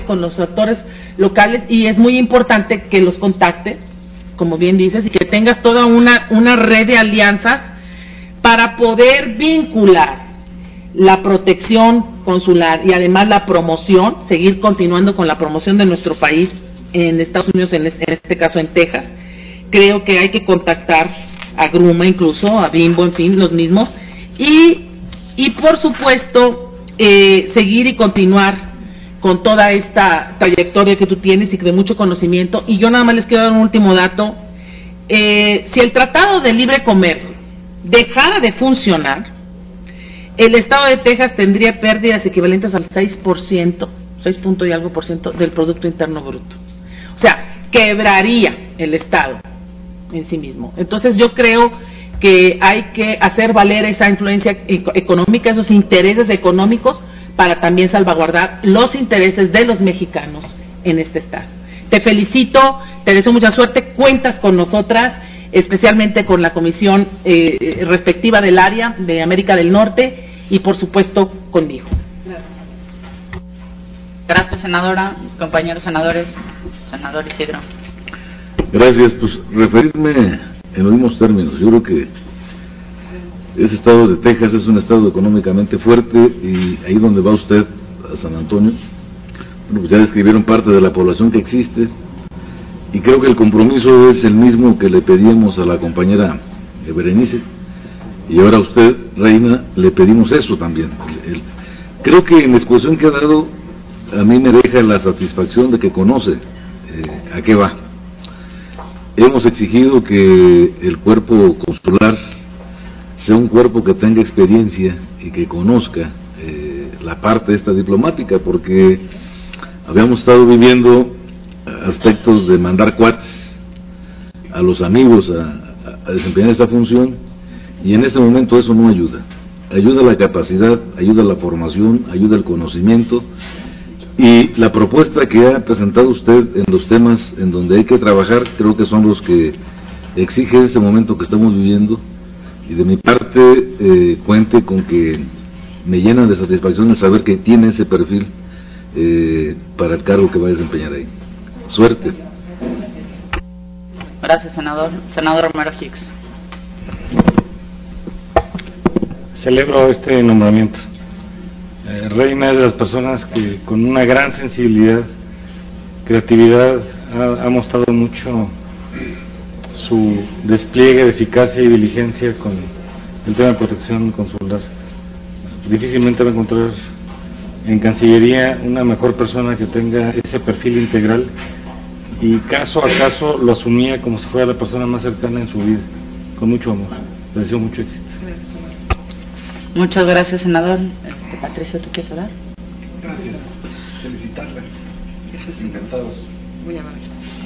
y es muy importante que los contactes, como bien dices, y que tengas toda una red de alianzas para poder vincular la protección consular y además la promoción, seguir continuando con la promoción de nuestro país en Estados Unidos, en este caso en Texas. Creo que hay que contactar a Gruma, incluso a Bimbo, en fin, los mismos, y por supuesto seguir y continuar con toda esta trayectoria que tú tienes y de mucho conocimiento. Y yo nada más les quiero dar un último dato. Si el Tratado de Libre Comercio dejara de funcionar, el estado de Texas tendría pérdidas equivalentes al 6%, 6 punto y algo por ciento del Producto Interno Bruto. O sea, quebraría el estado en sí mismo. Entonces yo creo que hay que hacer valer esa influencia económica, esos intereses económicos, para también salvaguardar los intereses de los mexicanos en este estado. Te felicito, te deseo mucha suerte, cuentas con nosotras, especialmente con la comisión respectiva del área de América del Norte y por supuesto conmigo. Gracias, senadora. Compañeros senadores, senador Isidro. Gracias. Pues referirme en los mismos términos. Yo creo que ese estado de Texas es un estado económicamente fuerte, y ahí donde va usted, a San Antonio, bueno, pues ya describieron parte de la población que existe, y creo que el compromiso es el mismo que le pedíamos a la compañera Berenice, y ahora a usted, Reina, le pedimos eso también. Creo que en la exposición que ha dado, a mí me deja la satisfacción de que conoce a qué va. Hemos exigido que el cuerpo consular sea un cuerpo que tenga experiencia y que conozca la parte esta diplomática, porque habíamos estado viviendo aspectos de mandar cuates a los amigos a desempeñar esta función, y en este momento eso no ayuda. Ayuda la capacidad, ayuda la formación, ayuda el conocimiento, y la propuesta que ha presentado usted en los temas en donde hay que trabajar, creo que son los que exige este momento que estamos viviendo, y de mi parte cuente con que me llena de satisfacción el saber que tiene ese perfil para el cargo que va a desempeñar ahí. Suerte. Gracias, senador. Senador Romero Hicks. Celebro este nombramiento. Reina es de las personas que con una gran sensibilidad, creatividad, ha mostrado mucho su despliegue de eficacia y diligencia con el tema de protección consular. Difícilmente va a encontrar en Cancillería una mejor persona que tenga ese perfil integral, y caso a caso lo asumía como si fuera la persona más cercana en su vida, con mucho amor. Le deseo mucho éxito. Muchas gracias, senador. Patricio, ¿tú quieres hablar? Gracias. Felicitarla. Encantados. Muy amable.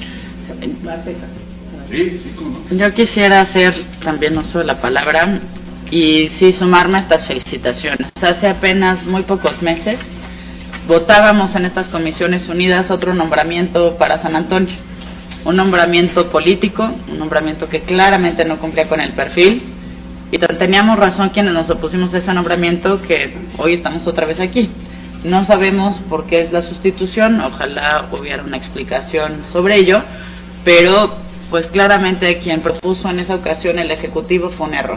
Sí, cómo no. Yo quisiera hacer también uso de la palabra y sí sumarme a estas felicitaciones. Hace apenas muy pocos meses votábamos en estas comisiones unidas otro nombramiento para San Antonio, un nombramiento político, un nombramiento que claramente no cumplía con el perfil, y teníamos razón quienes nos opusimos a ese nombramiento, que hoy estamos otra vez aquí. No sabemos por qué es la sustitución, ojalá hubiera una explicación sobre ello, pero pues claramente quien propuso en esa ocasión el Ejecutivo fue un error.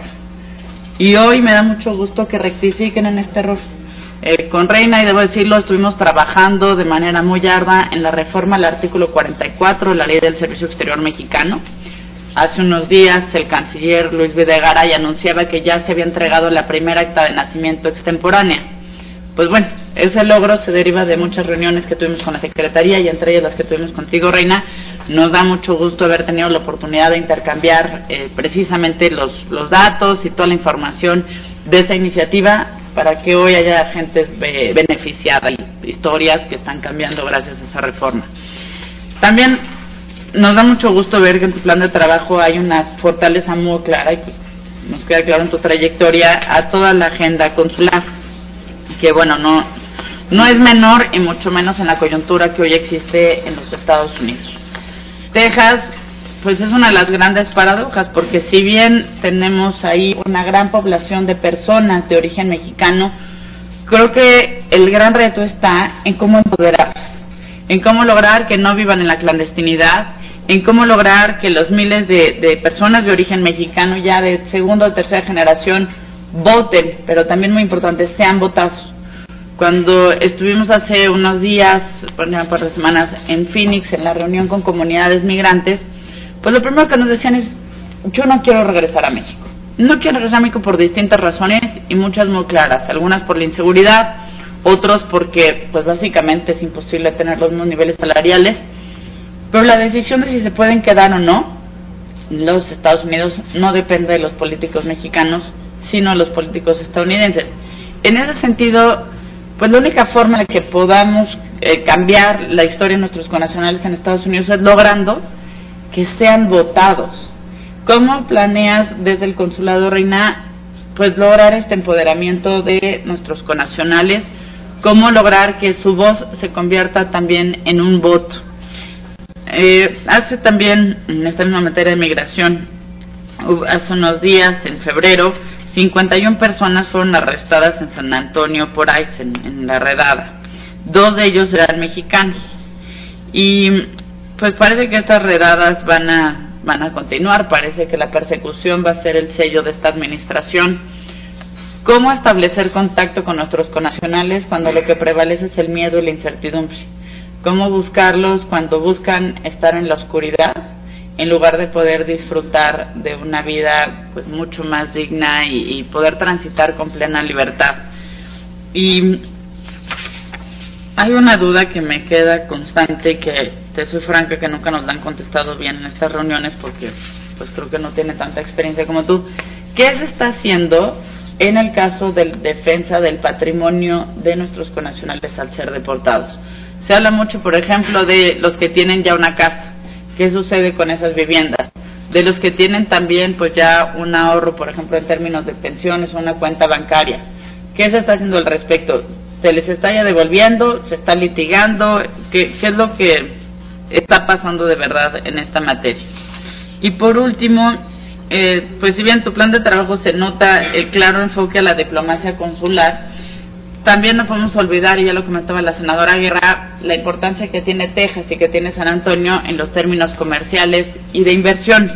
Y hoy me da mucho gusto que rectifiquen en este error. Con Reina, y debo decirlo, estuvimos trabajando de manera muy ardua en la reforma al artículo 44 de la Ley del Servicio Exterior Mexicano. Hace unos días el canciller Luis Videgaray anunciaba que ya se había entregado la primera acta de nacimiento extemporánea. Pues bueno, ese logro se deriva de muchas reuniones que tuvimos con la Secretaría, y entre ellas las que tuvimos contigo, Reina. Nos da mucho gusto haber tenido la oportunidad de intercambiar precisamente los datos y toda la información de esa iniciativa, para que hoy haya gente beneficiada y historias que están cambiando gracias a esa reforma. También nos da mucho gusto ver que en tu plan de trabajo hay una fortaleza muy clara, y nos queda claro en tu trayectoria, a toda la agenda consular, que bueno, no es menor, y mucho menos en la coyuntura que hoy existe en los Estados Unidos. Texas, pues es una de las grandes paradojas, porque si bien tenemos ahí una gran población de personas de origen mexicano, creo que el gran reto está en cómo empoderarlas, en cómo lograr que no vivan en la clandestinidad, en cómo lograr que los miles de personas de origen mexicano, ya de segunda o tercera generación, voten, pero también muy importante, sean votados. Cuando estuvimos hace unos días, un par de semanas, en Phoenix, en la reunión con comunidades migrantes, pues lo primero que nos decían es: yo no quiero regresar a México. No quiero regresar a México por distintas razones, y muchas muy claras. Algunas por la inseguridad, otros porque pues básicamente es imposible tener los mismos niveles salariales. Pero la decisión de si se pueden quedar o no en los Estados Unidos no depende de los políticos mexicanos, sino de los políticos estadounidenses. En ese sentido, pues la única forma de que podamos cambiar la historia de nuestros connacionales en Estados Unidos es logrando que sean votados, ¿Cómo planeas desde el Consulado, Reina, pues lograr este empoderamiento de nuestros connacionales? ¿Cómo lograr que su voz se convierta también en un voto? Hace también, en esta misma materia de migración, hace unos días, en febrero, 51 personas fueron arrestadas en San Antonio por ICE en la redada. 2 de ellos eran mexicanos. Y pues parece que estas redadas van a continuar, parece que la persecución va a ser el sello de esta administración. ¿Cómo establecer contacto con nuestros connacionales cuando lo que prevalece es el miedo y la incertidumbre? ¿Cómo buscarlos cuando buscan estar en la oscuridad en lugar de poder disfrutar de una vida pues mucho más digna y poder transitar con plena libertad? Y hay una duda que me queda constante y que, te soy franca, que nunca nos la han contestado bien en estas reuniones porque pues creo que no tiene tanta experiencia como tú. ¿Qué se está haciendo en el caso de defensa del patrimonio de nuestros connacionales al ser deportados? Se habla mucho, por ejemplo, de los que tienen ya una casa. ¿Qué sucede con esas viviendas? De los que tienen también pues ya un ahorro, por ejemplo, en términos de pensiones o una cuenta bancaria. ¿Qué se está haciendo al respecto? ¿Se les está ya devolviendo? ¿Se está litigando? ¿Qué es lo que está pasando de verdad en esta materia? Y por último, pues si bien tu plan de trabajo se nota el claro enfoque a la diplomacia consular, también no podemos olvidar, y ya lo comentaba la senadora Guerra, la importancia que tiene Texas y que tiene San Antonio en los términos comerciales y de inversiones.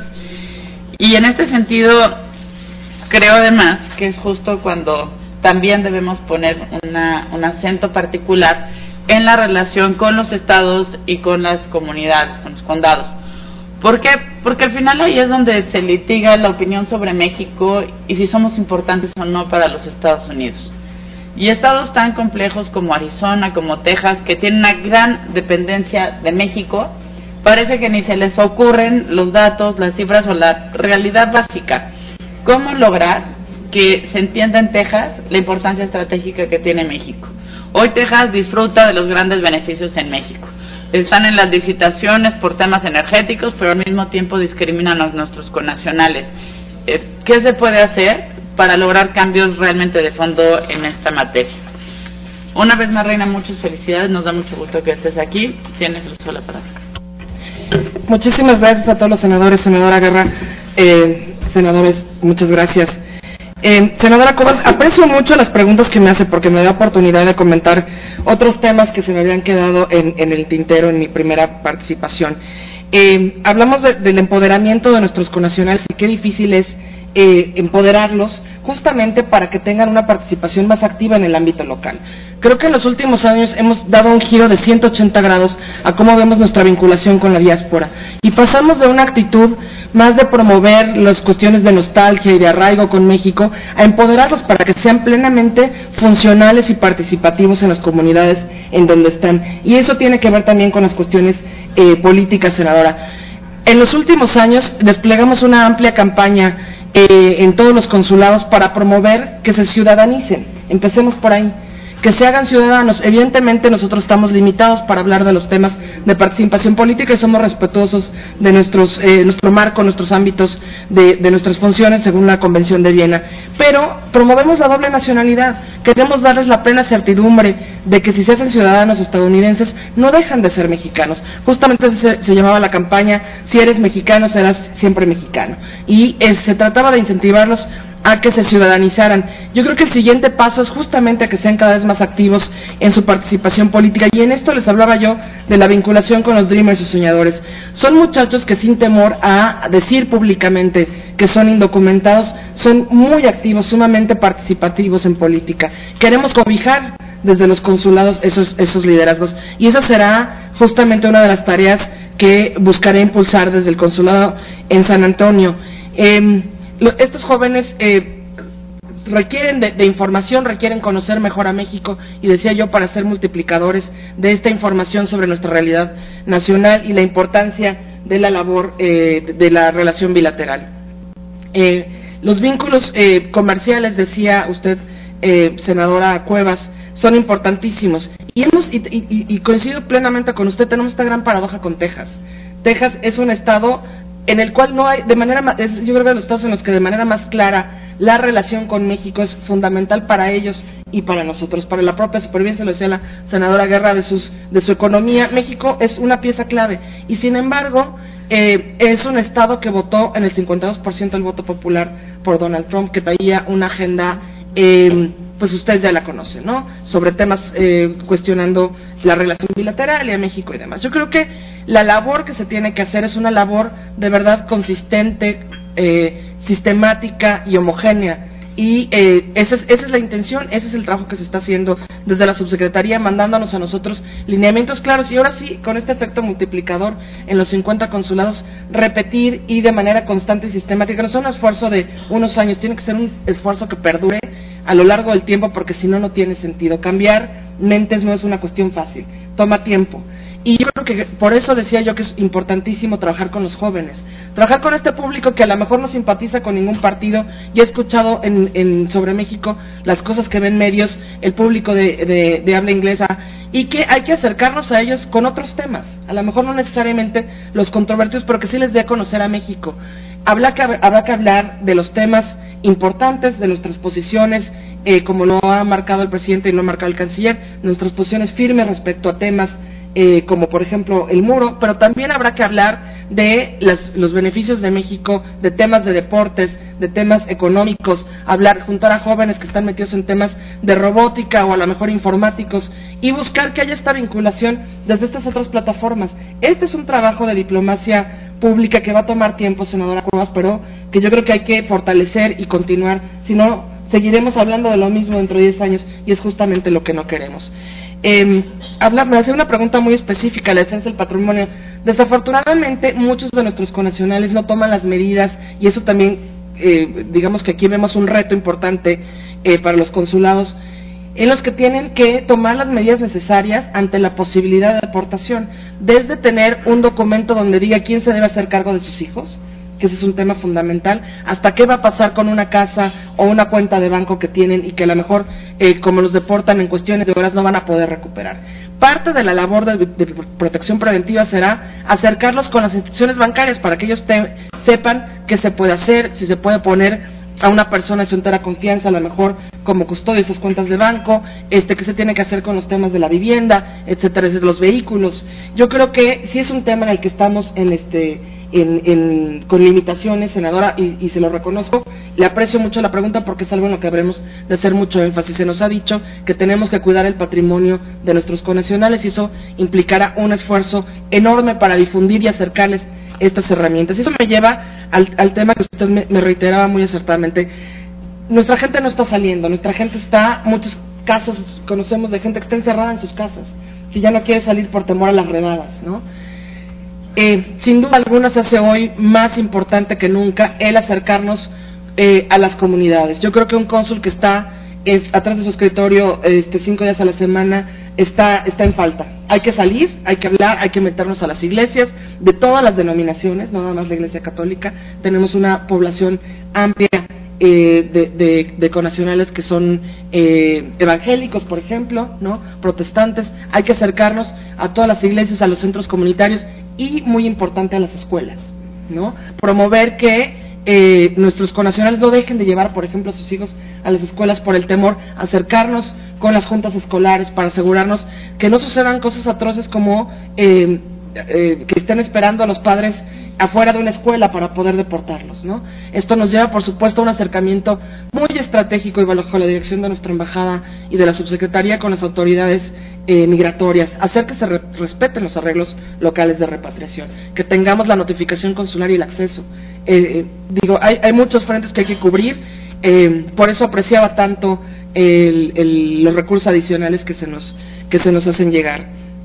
Y en este sentido, creo además que es justo cuando también debemos poner un acento particular en la relación con los estados y con las comunidades, con los condados. ¿Por qué? Porque al final ahí es donde se litiga la opinión sobre México y si somos importantes o no para los Estados Unidos. Y estados tan complejos como Arizona, como Texas, que tienen una gran dependencia de México, parece que ni se les ocurren los datos, las cifras o la realidad básica. ¿Cómo lograr que se entienda en Texas la importancia estratégica que tiene México? Hoy Texas disfruta de los grandes beneficios en México. Están en las licitaciones por temas energéticos, pero al mismo tiempo discriminan a nuestros connacionales. ¿Qué se puede hacer para lograr cambios realmente de fondo en esta materia? Una vez más, Reina, muchas felicidades, nos da mucho gusto que estés aquí. Tienes el uso de la palabra. Muchísimas gracias a todos los senadores, senadora Guerra, senadores, muchas gracias. Senadora Cuevas, aprecio mucho las preguntas que me hace porque me da oportunidad de comentar otros temas que se me habían quedado en el tintero en mi primera participación. Hablamos del empoderamiento de nuestros connacionales y qué difícil es empoderarlos justamente para que tengan una participación más activa en el ámbito local. Creo que en los últimos años hemos dado un giro de 180 grados a cómo vemos nuestra vinculación con la diáspora y pasamos de una actitud más de promover las cuestiones de nostalgia y de arraigo con México a empoderarlos para que sean plenamente funcionales y participativos en las comunidades en donde están. Y eso tiene que ver también con las cuestiones políticas, senadora. En los últimos años desplegamos una amplia campaña en todos los consulados para promover que se ciudadanicen. Empecemos por ahí, que se hagan ciudadanos. Evidentemente nosotros estamos limitados para hablar de los temas de participación política y somos respetuosos de nuestro marco, nuestros ámbitos de nuestras funciones según la Convención de Viena, pero promovemos la doble nacionalidad. Queremos darles la plena certidumbre de que si se hacen ciudadanos estadounidenses no dejan de ser mexicanos. Justamente se llamaba la campaña si eres mexicano serás siempre mexicano, y se trataba de incentivarlos a que se ciudadanizaran. Yo creo que el siguiente paso es justamente a que sean cada vez más activos en su participación política, y en esto les hablaba yo de la vinculación con los Dreamers y soñadores. Son muchachos que sin temor a decir públicamente que son indocumentados, son muy activos, sumamente participativos en política. Queremos cobijar desde los consulados esos liderazgos, y esa será justamente una de las tareas que buscaré impulsar desde el consulado en San Antonio. Estos jóvenes requieren de información, requieren conocer mejor a México, y decía yo, para ser multiplicadores de esta información sobre nuestra realidad nacional y la importancia de la labor de la relación bilateral. Los vínculos comerciales, decía usted, senadora Cuevas, son importantísimos, y coincido plenamente con usted. Tenemos esta gran paradoja con Texas. Texas es un estado en el cual no hay, yo creo que los estados en los que de manera más clara la relación con México es fundamental para ellos y para nosotros, para la propia supervivencia, lo decía la senadora Guerra, de su economía. México es una pieza clave, y sin embargo, es un estado que votó en el 52% del voto popular por Donald Trump, que traía una agenda, pues ustedes ya la conocen, ¿no?, sobre temas cuestionando la relación bilateral y a México y demás. Yo creo que la labor que se tiene que hacer es una labor de verdad consistente, sistemática y homogénea, y esa es la intención, ese es el trabajo que se está haciendo desde la subsecretaría, mandándonos a nosotros lineamientos claros, y ahora sí, con este efecto multiplicador en los 50 consulados, repetir y de manera constante y sistemática. No es un esfuerzo de unos años, tiene que ser un esfuerzo que perdure a lo largo del tiempo, porque si no, no tiene sentido. Cambiar mentes no es una cuestión fácil, toma tiempo. Y yo creo que por eso decía yo que es importantísimo trabajar con los jóvenes, trabajar con este público que a lo mejor no simpatiza con ningún partido, y he escuchado sobre México las cosas que ven medios, el público de habla inglesa, y que hay que acercarnos a ellos con otros temas, a lo mejor no necesariamente los controvertidos, pero que sí les dé a conocer a México. Habrá que hablar de los temas importantes, de nuestras posiciones, como lo ha marcado el presidente y lo ha marcado el canciller, nuestras posiciones firmes respecto a temas como por ejemplo el muro, pero también habrá que hablar de los beneficios de México, de temas de deportes, de temas económicos, juntar a jóvenes que están metidos en temas de robótica o a lo mejor informáticos, y buscar que haya esta vinculación desde estas otras plataformas. Este es un trabajo de diplomacia pública que va a tomar tiempo, senadora Cuevas, pero que yo creo que hay que fortalecer y continuar, si no seguiremos hablando de lo mismo dentro de 10 años, y es justamente lo que no queremos. Me hace una pregunta muy específica, la defensa del patrimonio. Desafortunadamente, muchos de nuestros connacionales no toman las medidas, y eso también, digamos que aquí vemos un reto importante para los consulados, en los que tienen que tomar las medidas necesarias ante la posibilidad de deportación, desde tener un documento donde diga quién se debe hacer cargo de sus hijos, que ese es un tema fundamental, hasta qué va a pasar con una casa o una cuenta de banco que tienen y que a lo mejor, como los deportan en cuestiones de horas, no van a poder recuperar. Parte de la labor de protección preventiva será acercarlos con las instituciones bancarias para que ellos sepan qué se puede hacer, si se puede poner a una persona de su entera confianza, a lo mejor como custodio de esas cuentas de banco, qué se tiene que hacer con los temas de la vivienda, etcétera, de los vehículos. Yo creo que sí es un tema en el que estamos con limitaciones, senadora, y se lo reconozco. Le aprecio mucho la pregunta porque es algo en lo que habremos de hacer mucho énfasis. Se nos ha dicho que tenemos que cuidar el patrimonio de nuestros connacionales, y eso implicará un esfuerzo enorme para difundir y acercarles estas herramientas. Y eso me lleva al tema que usted me reiteraba muy acertadamente. Nuestra gente no está saliendo, nuestra gente muchos casos conocemos de gente que está encerrada en sus casas, que ya no quiere salir por temor a las redadas, ¿no? Sin duda alguna se hace hoy más importante que nunca el acercarnos a las comunidades. Yo creo que un cónsul que está atrás de su escritorio 5 días a la semana está en falta. Hay que salir, hay que hablar, hay que meternos a las iglesias de todas las denominaciones, no nada más la Iglesia Católica. Tenemos una población amplia de connacionales que son evangélicos, por ejemplo, ¿no?, protestantes. Hay que acercarnos a todas las iglesias, a los centros comunitarios y, muy importante, a las escuelas, ¿no? Promover que nuestros connacionales no dejen de llevar, por ejemplo, a sus hijos a las escuelas por el temor, acercarnos con las juntas escolares para asegurarnos que no sucedan cosas atroces como que estén esperando a los padres afuera de una escuela para poder deportarlos, ¿no? Esto nos lleva, por supuesto, a un acercamiento muy estratégico y bajo la dirección de nuestra embajada y de la subsecretaría con las autoridades migratorias, hacer que se respeten los arreglos locales de repatriación, que tengamos la notificación consular y el acceso. Hay muchos frentes que hay que cubrir, por eso apreciaba tanto los recursos adicionales que se nos hacen llegar.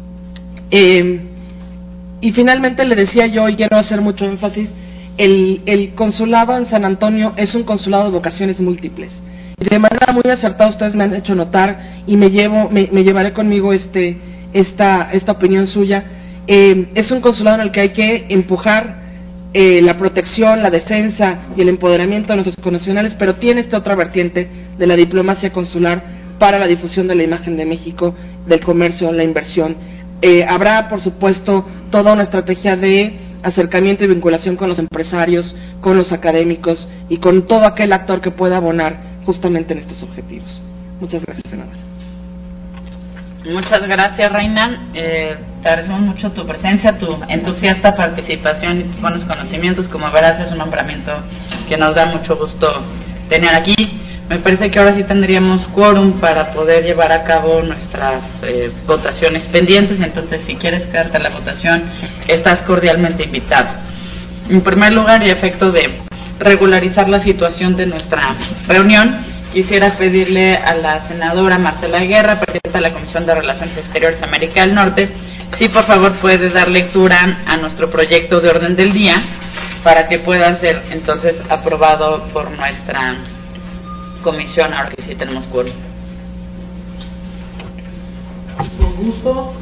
Y finalmente le decía yo, y quiero hacer mucho énfasis, el consulado en San Antonio es un consulado de vocaciones múltiples. Y de manera muy acertada ustedes me han hecho notar, y me llevaré conmigo esta opinión suya. Es un consulado en el que hay que empujar la protección, la defensa y el empoderamiento de nuestros connacionales, pero tiene esta otra vertiente de la diplomacia consular para la difusión de la imagen de México, del comercio, la inversión. Habrá, por supuesto, toda una estrategia de acercamiento y vinculación con los empresarios, con los académicos y con todo aquel actor que pueda abonar justamente en estos objetivos. Muchas gracias, senadora. Muchas gracias, Reina. Te agradecemos mucho tu presencia, tu entusiasta participación y tus buenos conocimientos. Como verás, es un nombramiento que nos da mucho gusto tener aquí. Me parece que ahora sí tendríamos quórum para poder llevar a cabo nuestras votaciones pendientes. Entonces, si quieres quedarte a la votación, estás cordialmente invitado. En primer lugar, y a efecto de regularizar la situación de nuestra reunión, quisiera pedirle a la senadora Marcela Guerra, presidenta de la Comisión de Relaciones Exteriores de América del Norte, si por favor puede dar lectura a nuestro proyecto de orden del día para que pueda ser entonces aprobado por nuestra comisión, ahora que sí tenemos quórum. Con gusto.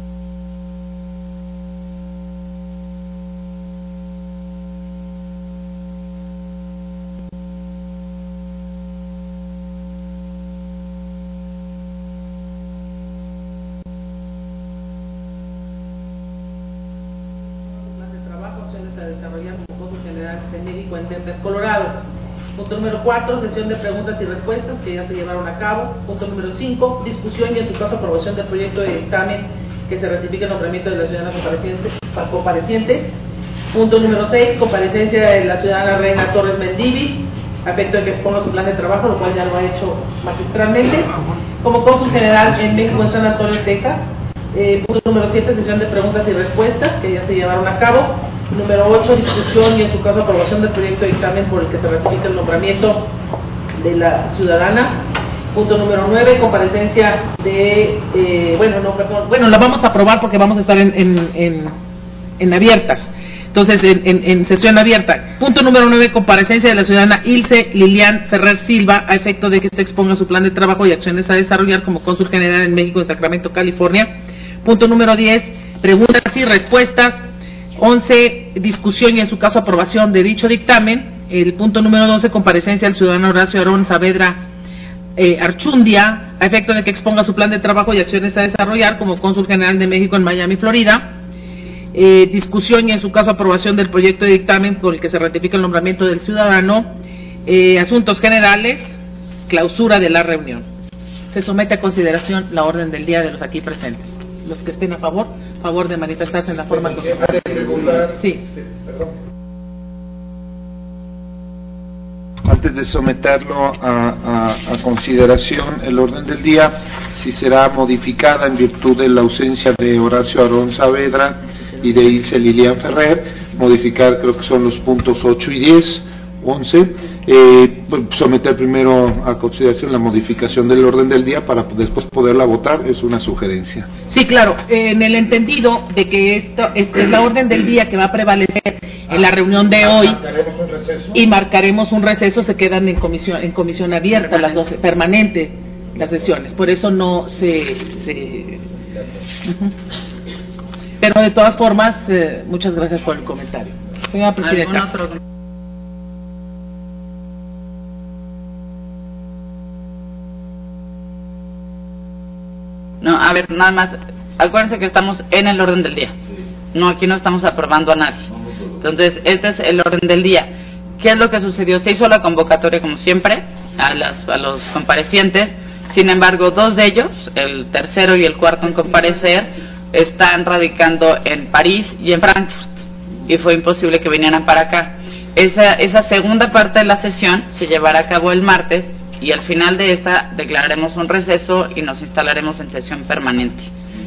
En Denver, Colorado. Punto número 4, sesión de preguntas y respuestas que ya se llevaron a cabo. Punto número 5, discusión y en su caso aprobación del proyecto de dictamen que se ratifica el nombramiento de la ciudadana compareciente. Punto número 6, comparecencia de la ciudadana Reina Torres Mendívil, a efecto de que exponga su plan de trabajo, lo cual ya lo ha hecho magistralmente, como cónsul general en México, en San Antonio, Texas. Punto número 7, sesión de preguntas y respuestas que ya se llevaron a cabo. Número 8, discusión y en su caso aprobación del proyecto de dictamen por el que se ratifica el nombramiento de la ciudadana. Punto número 9, comparecencia de, la vamos a aprobar porque vamos a estar en abiertas. Entonces, en sesión abierta. Punto número 9, comparecencia de la ciudadana Ilse Lilian Ferrer Silva, a efecto de que se exponga su plan de trabajo y acciones a desarrollar como cónsul general en México, en Sacramento, California. Punto número 10, preguntas y respuestas. 11, discusión y en su caso aprobación de dicho dictamen. El punto número 12, comparecencia del ciudadano Horacio Aarón Saavedra Archundia, a efecto de que exponga su plan de trabajo y acciones a desarrollar como cónsul general de México en Miami, Florida. Discusión y en su caso aprobación del proyecto de dictamen por el que se ratifica el nombramiento del ciudadano. Asuntos generales, clausura de la reunión. Se somete a consideración la orden del día de los aquí presentes. Los que estén a favor de manifestarse en la forma acostumbrada. Sí. Antes de someterlo a consideración, el orden del día, si será modificada en virtud de la ausencia de Horacio Aarón Saavedra y de Ilse Lilian Ferrer, modificar creo que son los puntos 8 y 10, 11, someter primero a consideración la modificación del orden del día para después poderla votar, es una sugerencia. Sí, claro, en el entendido de que esta es la orden del día que va a prevalecer en la reunión de hoy, y marcaremos un receso, se quedan en comisión abierta las 12, permanente las sesiones, por eso no se Pero de todas formas, muchas gracias por el comentario. Señora Presidenta. No, a ver, nada más, acuérdense que estamos en el orden del día. No, aquí no estamos aprobando a nadie. Entonces, este es el orden del día. ¿Qué es lo que sucedió? Se hizo la convocatoria como siempre a los comparecientes. Sin embargo, 2 de ellos, el tercero y el cuarto en comparecer, están radicando en París y en Frankfurt. Y fue imposible que vinieran para acá. Esa segunda parte de la sesión se llevará a cabo el martes. Y al final de esta declararemos un receso y nos instalaremos en sesión permanente.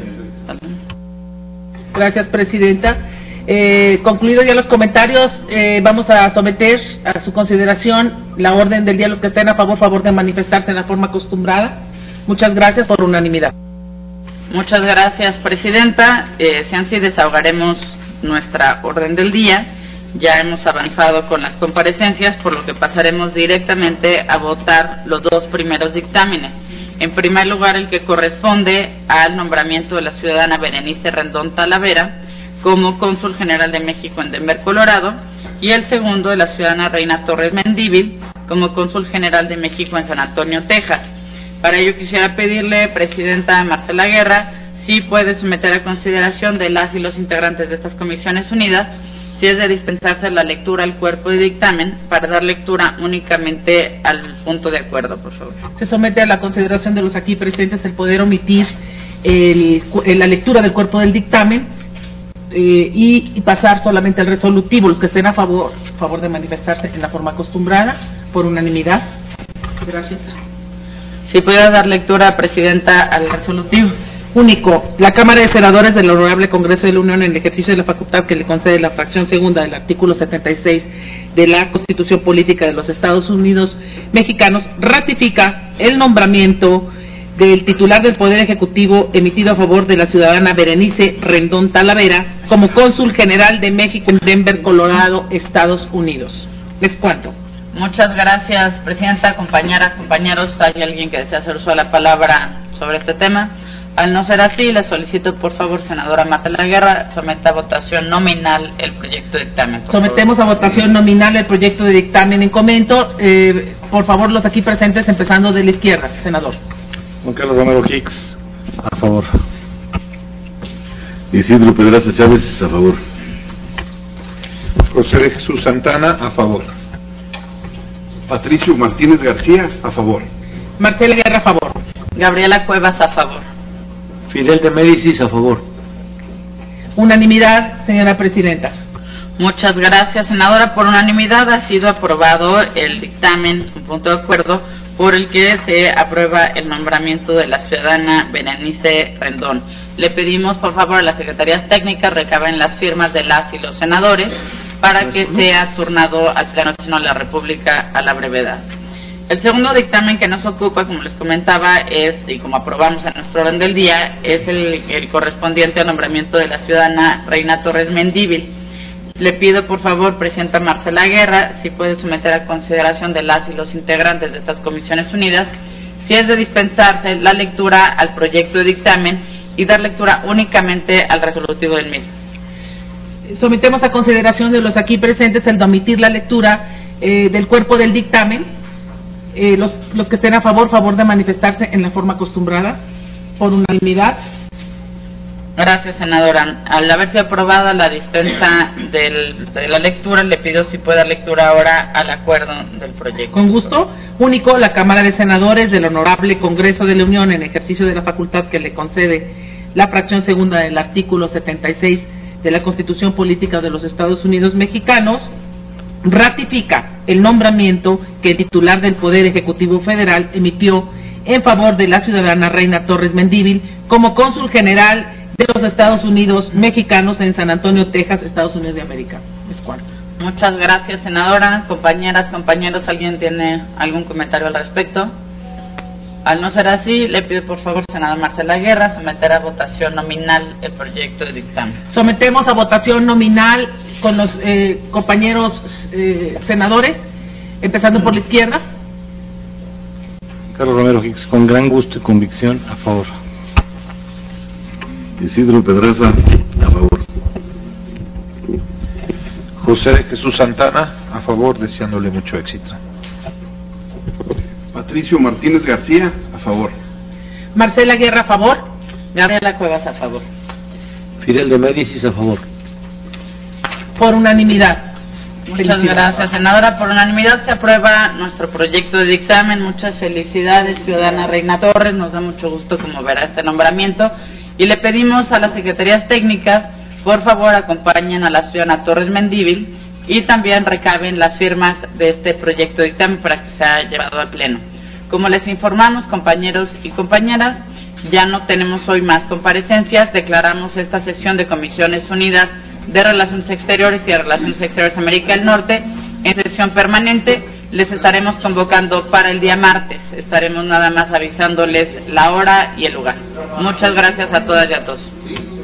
Gracias, Presidenta. Concluidos ya los comentarios, vamos a someter a su consideración la orden del día. Los que estén a favor de manifestarse en la forma acostumbrada. Muchas gracias por unanimidad. Muchas gracias, Presidenta. Si así desahogaremos nuestra orden del día. Ya hemos avanzado con las comparecencias, por lo que pasaremos directamente a votar los 2 primeros dictámenes. En primer lugar, el que corresponde al nombramiento de la ciudadana Berenice Rendón Talavera como cónsul general de México en Denver, Colorado, y el segundo de la ciudadana Reina Torres Mendívil como cónsul general de México en San Antonio, Texas. Para ello quisiera pedirle, Presidenta Marcela Guerra, si puede someter a consideración de las y los integrantes de estas comisiones unidas si es de dispensarse la lectura al cuerpo de dictamen para dar lectura únicamente al punto de acuerdo, por favor. Se somete a la consideración de los aquí presentes el poder omitir la lectura del cuerpo del dictamen y pasar solamente al resolutivo. Los que estén a favor de manifestarse en la forma acostumbrada, por unanimidad. Gracias. Si pudiera dar lectura, Presidenta, al resolutivo. Único. La Cámara de Senadores del Honorable Congreso de la Unión, en el ejercicio de la facultad que le concede la fracción segunda del artículo 76 de la Constitución Política de los Estados Unidos Mexicanos, ratifica el nombramiento del titular del Poder Ejecutivo emitido a favor de la ciudadana Berenice Rendón Talavera como cónsul general de México en Denver, Colorado, Estados Unidos. ¿Les cuánto? Muchas gracias, Presidenta. Compañeras, compañeros, ¿hay alguien que desea hacer uso de la palabra sobre este tema? Al no ser así, le solicito, por favor, senadora Marta La Guerra, someta a votación nominal el proyecto de dictamen. Sometemos a votación nominal el proyecto de dictamen en comento. Por favor, los aquí presentes, empezando de la izquierda, senador. Juan Carlos Romero Hicks, a favor. Isidro Pedraza Chávez, a favor. José de Jesús Santana, a favor. Patricio Martínez García, a favor. Marcela Guerra, a favor. Gabriela Cuevas, a favor. Fidel de Médicis, a favor. Unanimidad, señora Presidenta. Muchas gracias, senadora. Por unanimidad ha sido aprobado el dictamen, un punto de acuerdo, por el que se aprueba el nombramiento de la ciudadana Berenice Rendón. Le pedimos, por favor, a las secretarías técnicas recaben las firmas de las y los senadores para que sea turnado al Pleno de la República a la brevedad. El segundo dictamen que nos ocupa, como les comentaba, y como aprobamos en nuestro orden del día, es el correspondiente al nombramiento de la ciudadana Reina Torres Mendívil. Le pido, por favor, Presidenta Marcela Guerra, si puede someter a consideración de las y los integrantes de estas comisiones unidas, si es de dispensarse la lectura al proyecto de dictamen y dar lectura únicamente al resolutivo del mismo. Sometemos a consideración de los aquí presentes el de omitir la lectura del cuerpo del dictamen. Los que estén a favor de manifestarse en la forma acostumbrada, por unanimidad. Gracias, senadora. Al haberse aprobada la dispensa de la lectura, le pido si puede dar lectura ahora al acuerdo del proyecto. Con gusto. Único, la Cámara de Senadores del Honorable Congreso de la Unión, en ejercicio de la facultad que le concede la fracción segunda del artículo 76 de la Constitución Política de los Estados Unidos Mexicanos, ratifica el nombramiento que el titular del Poder Ejecutivo Federal emitió en favor de la ciudadana Reina Torres Mendívil como cónsul general de los Estados Unidos Mexicanos en San Antonio, Texas, Estados Unidos de América. Es cuarto. Muchas gracias, senadora. Compañeras, compañeros, ¿alguien tiene algún comentario al respecto? Al no ser así, le pido por favor, senadora Marcela Guerra, someter a votación nominal el proyecto de dictamen. Sometemos a votación nominal con los compañeros senadores, empezando por la izquierda. Carlos Romero Hicks, con gran gusto y convicción, a favor. Isidro Pedraza, a favor. José de Jesús Santana, a favor, deseándole mucho éxito. Patricio Martínez García, a favor. Marcela Guerra, a favor. Gabriela Cuevas, a favor. Fidel de Médicis, a favor. Por unanimidad. Muchas gracias, senadora. Por unanimidad se aprueba nuestro proyecto de dictamen. Muchas felicidades, ciudadana Reina Torres. Nos da mucho gusto, como verá, este nombramiento. Y le pedimos a las secretarías técnicas, por favor, acompañen a la ciudadana Torres Mendívil y también recaben las firmas de este proyecto de dictamen para que sea llevado al Pleno. Como les informamos, compañeros y compañeras, ya no tenemos hoy más comparecencias. Declaramos esta sesión de Comisiones Unidas de Relaciones Exteriores y de Relaciones Exteriores de América del Norte en sesión permanente. Les estaremos convocando para el día martes. Estaremos nada más avisándoles la hora y el lugar. Muchas gracias a todas y a todos.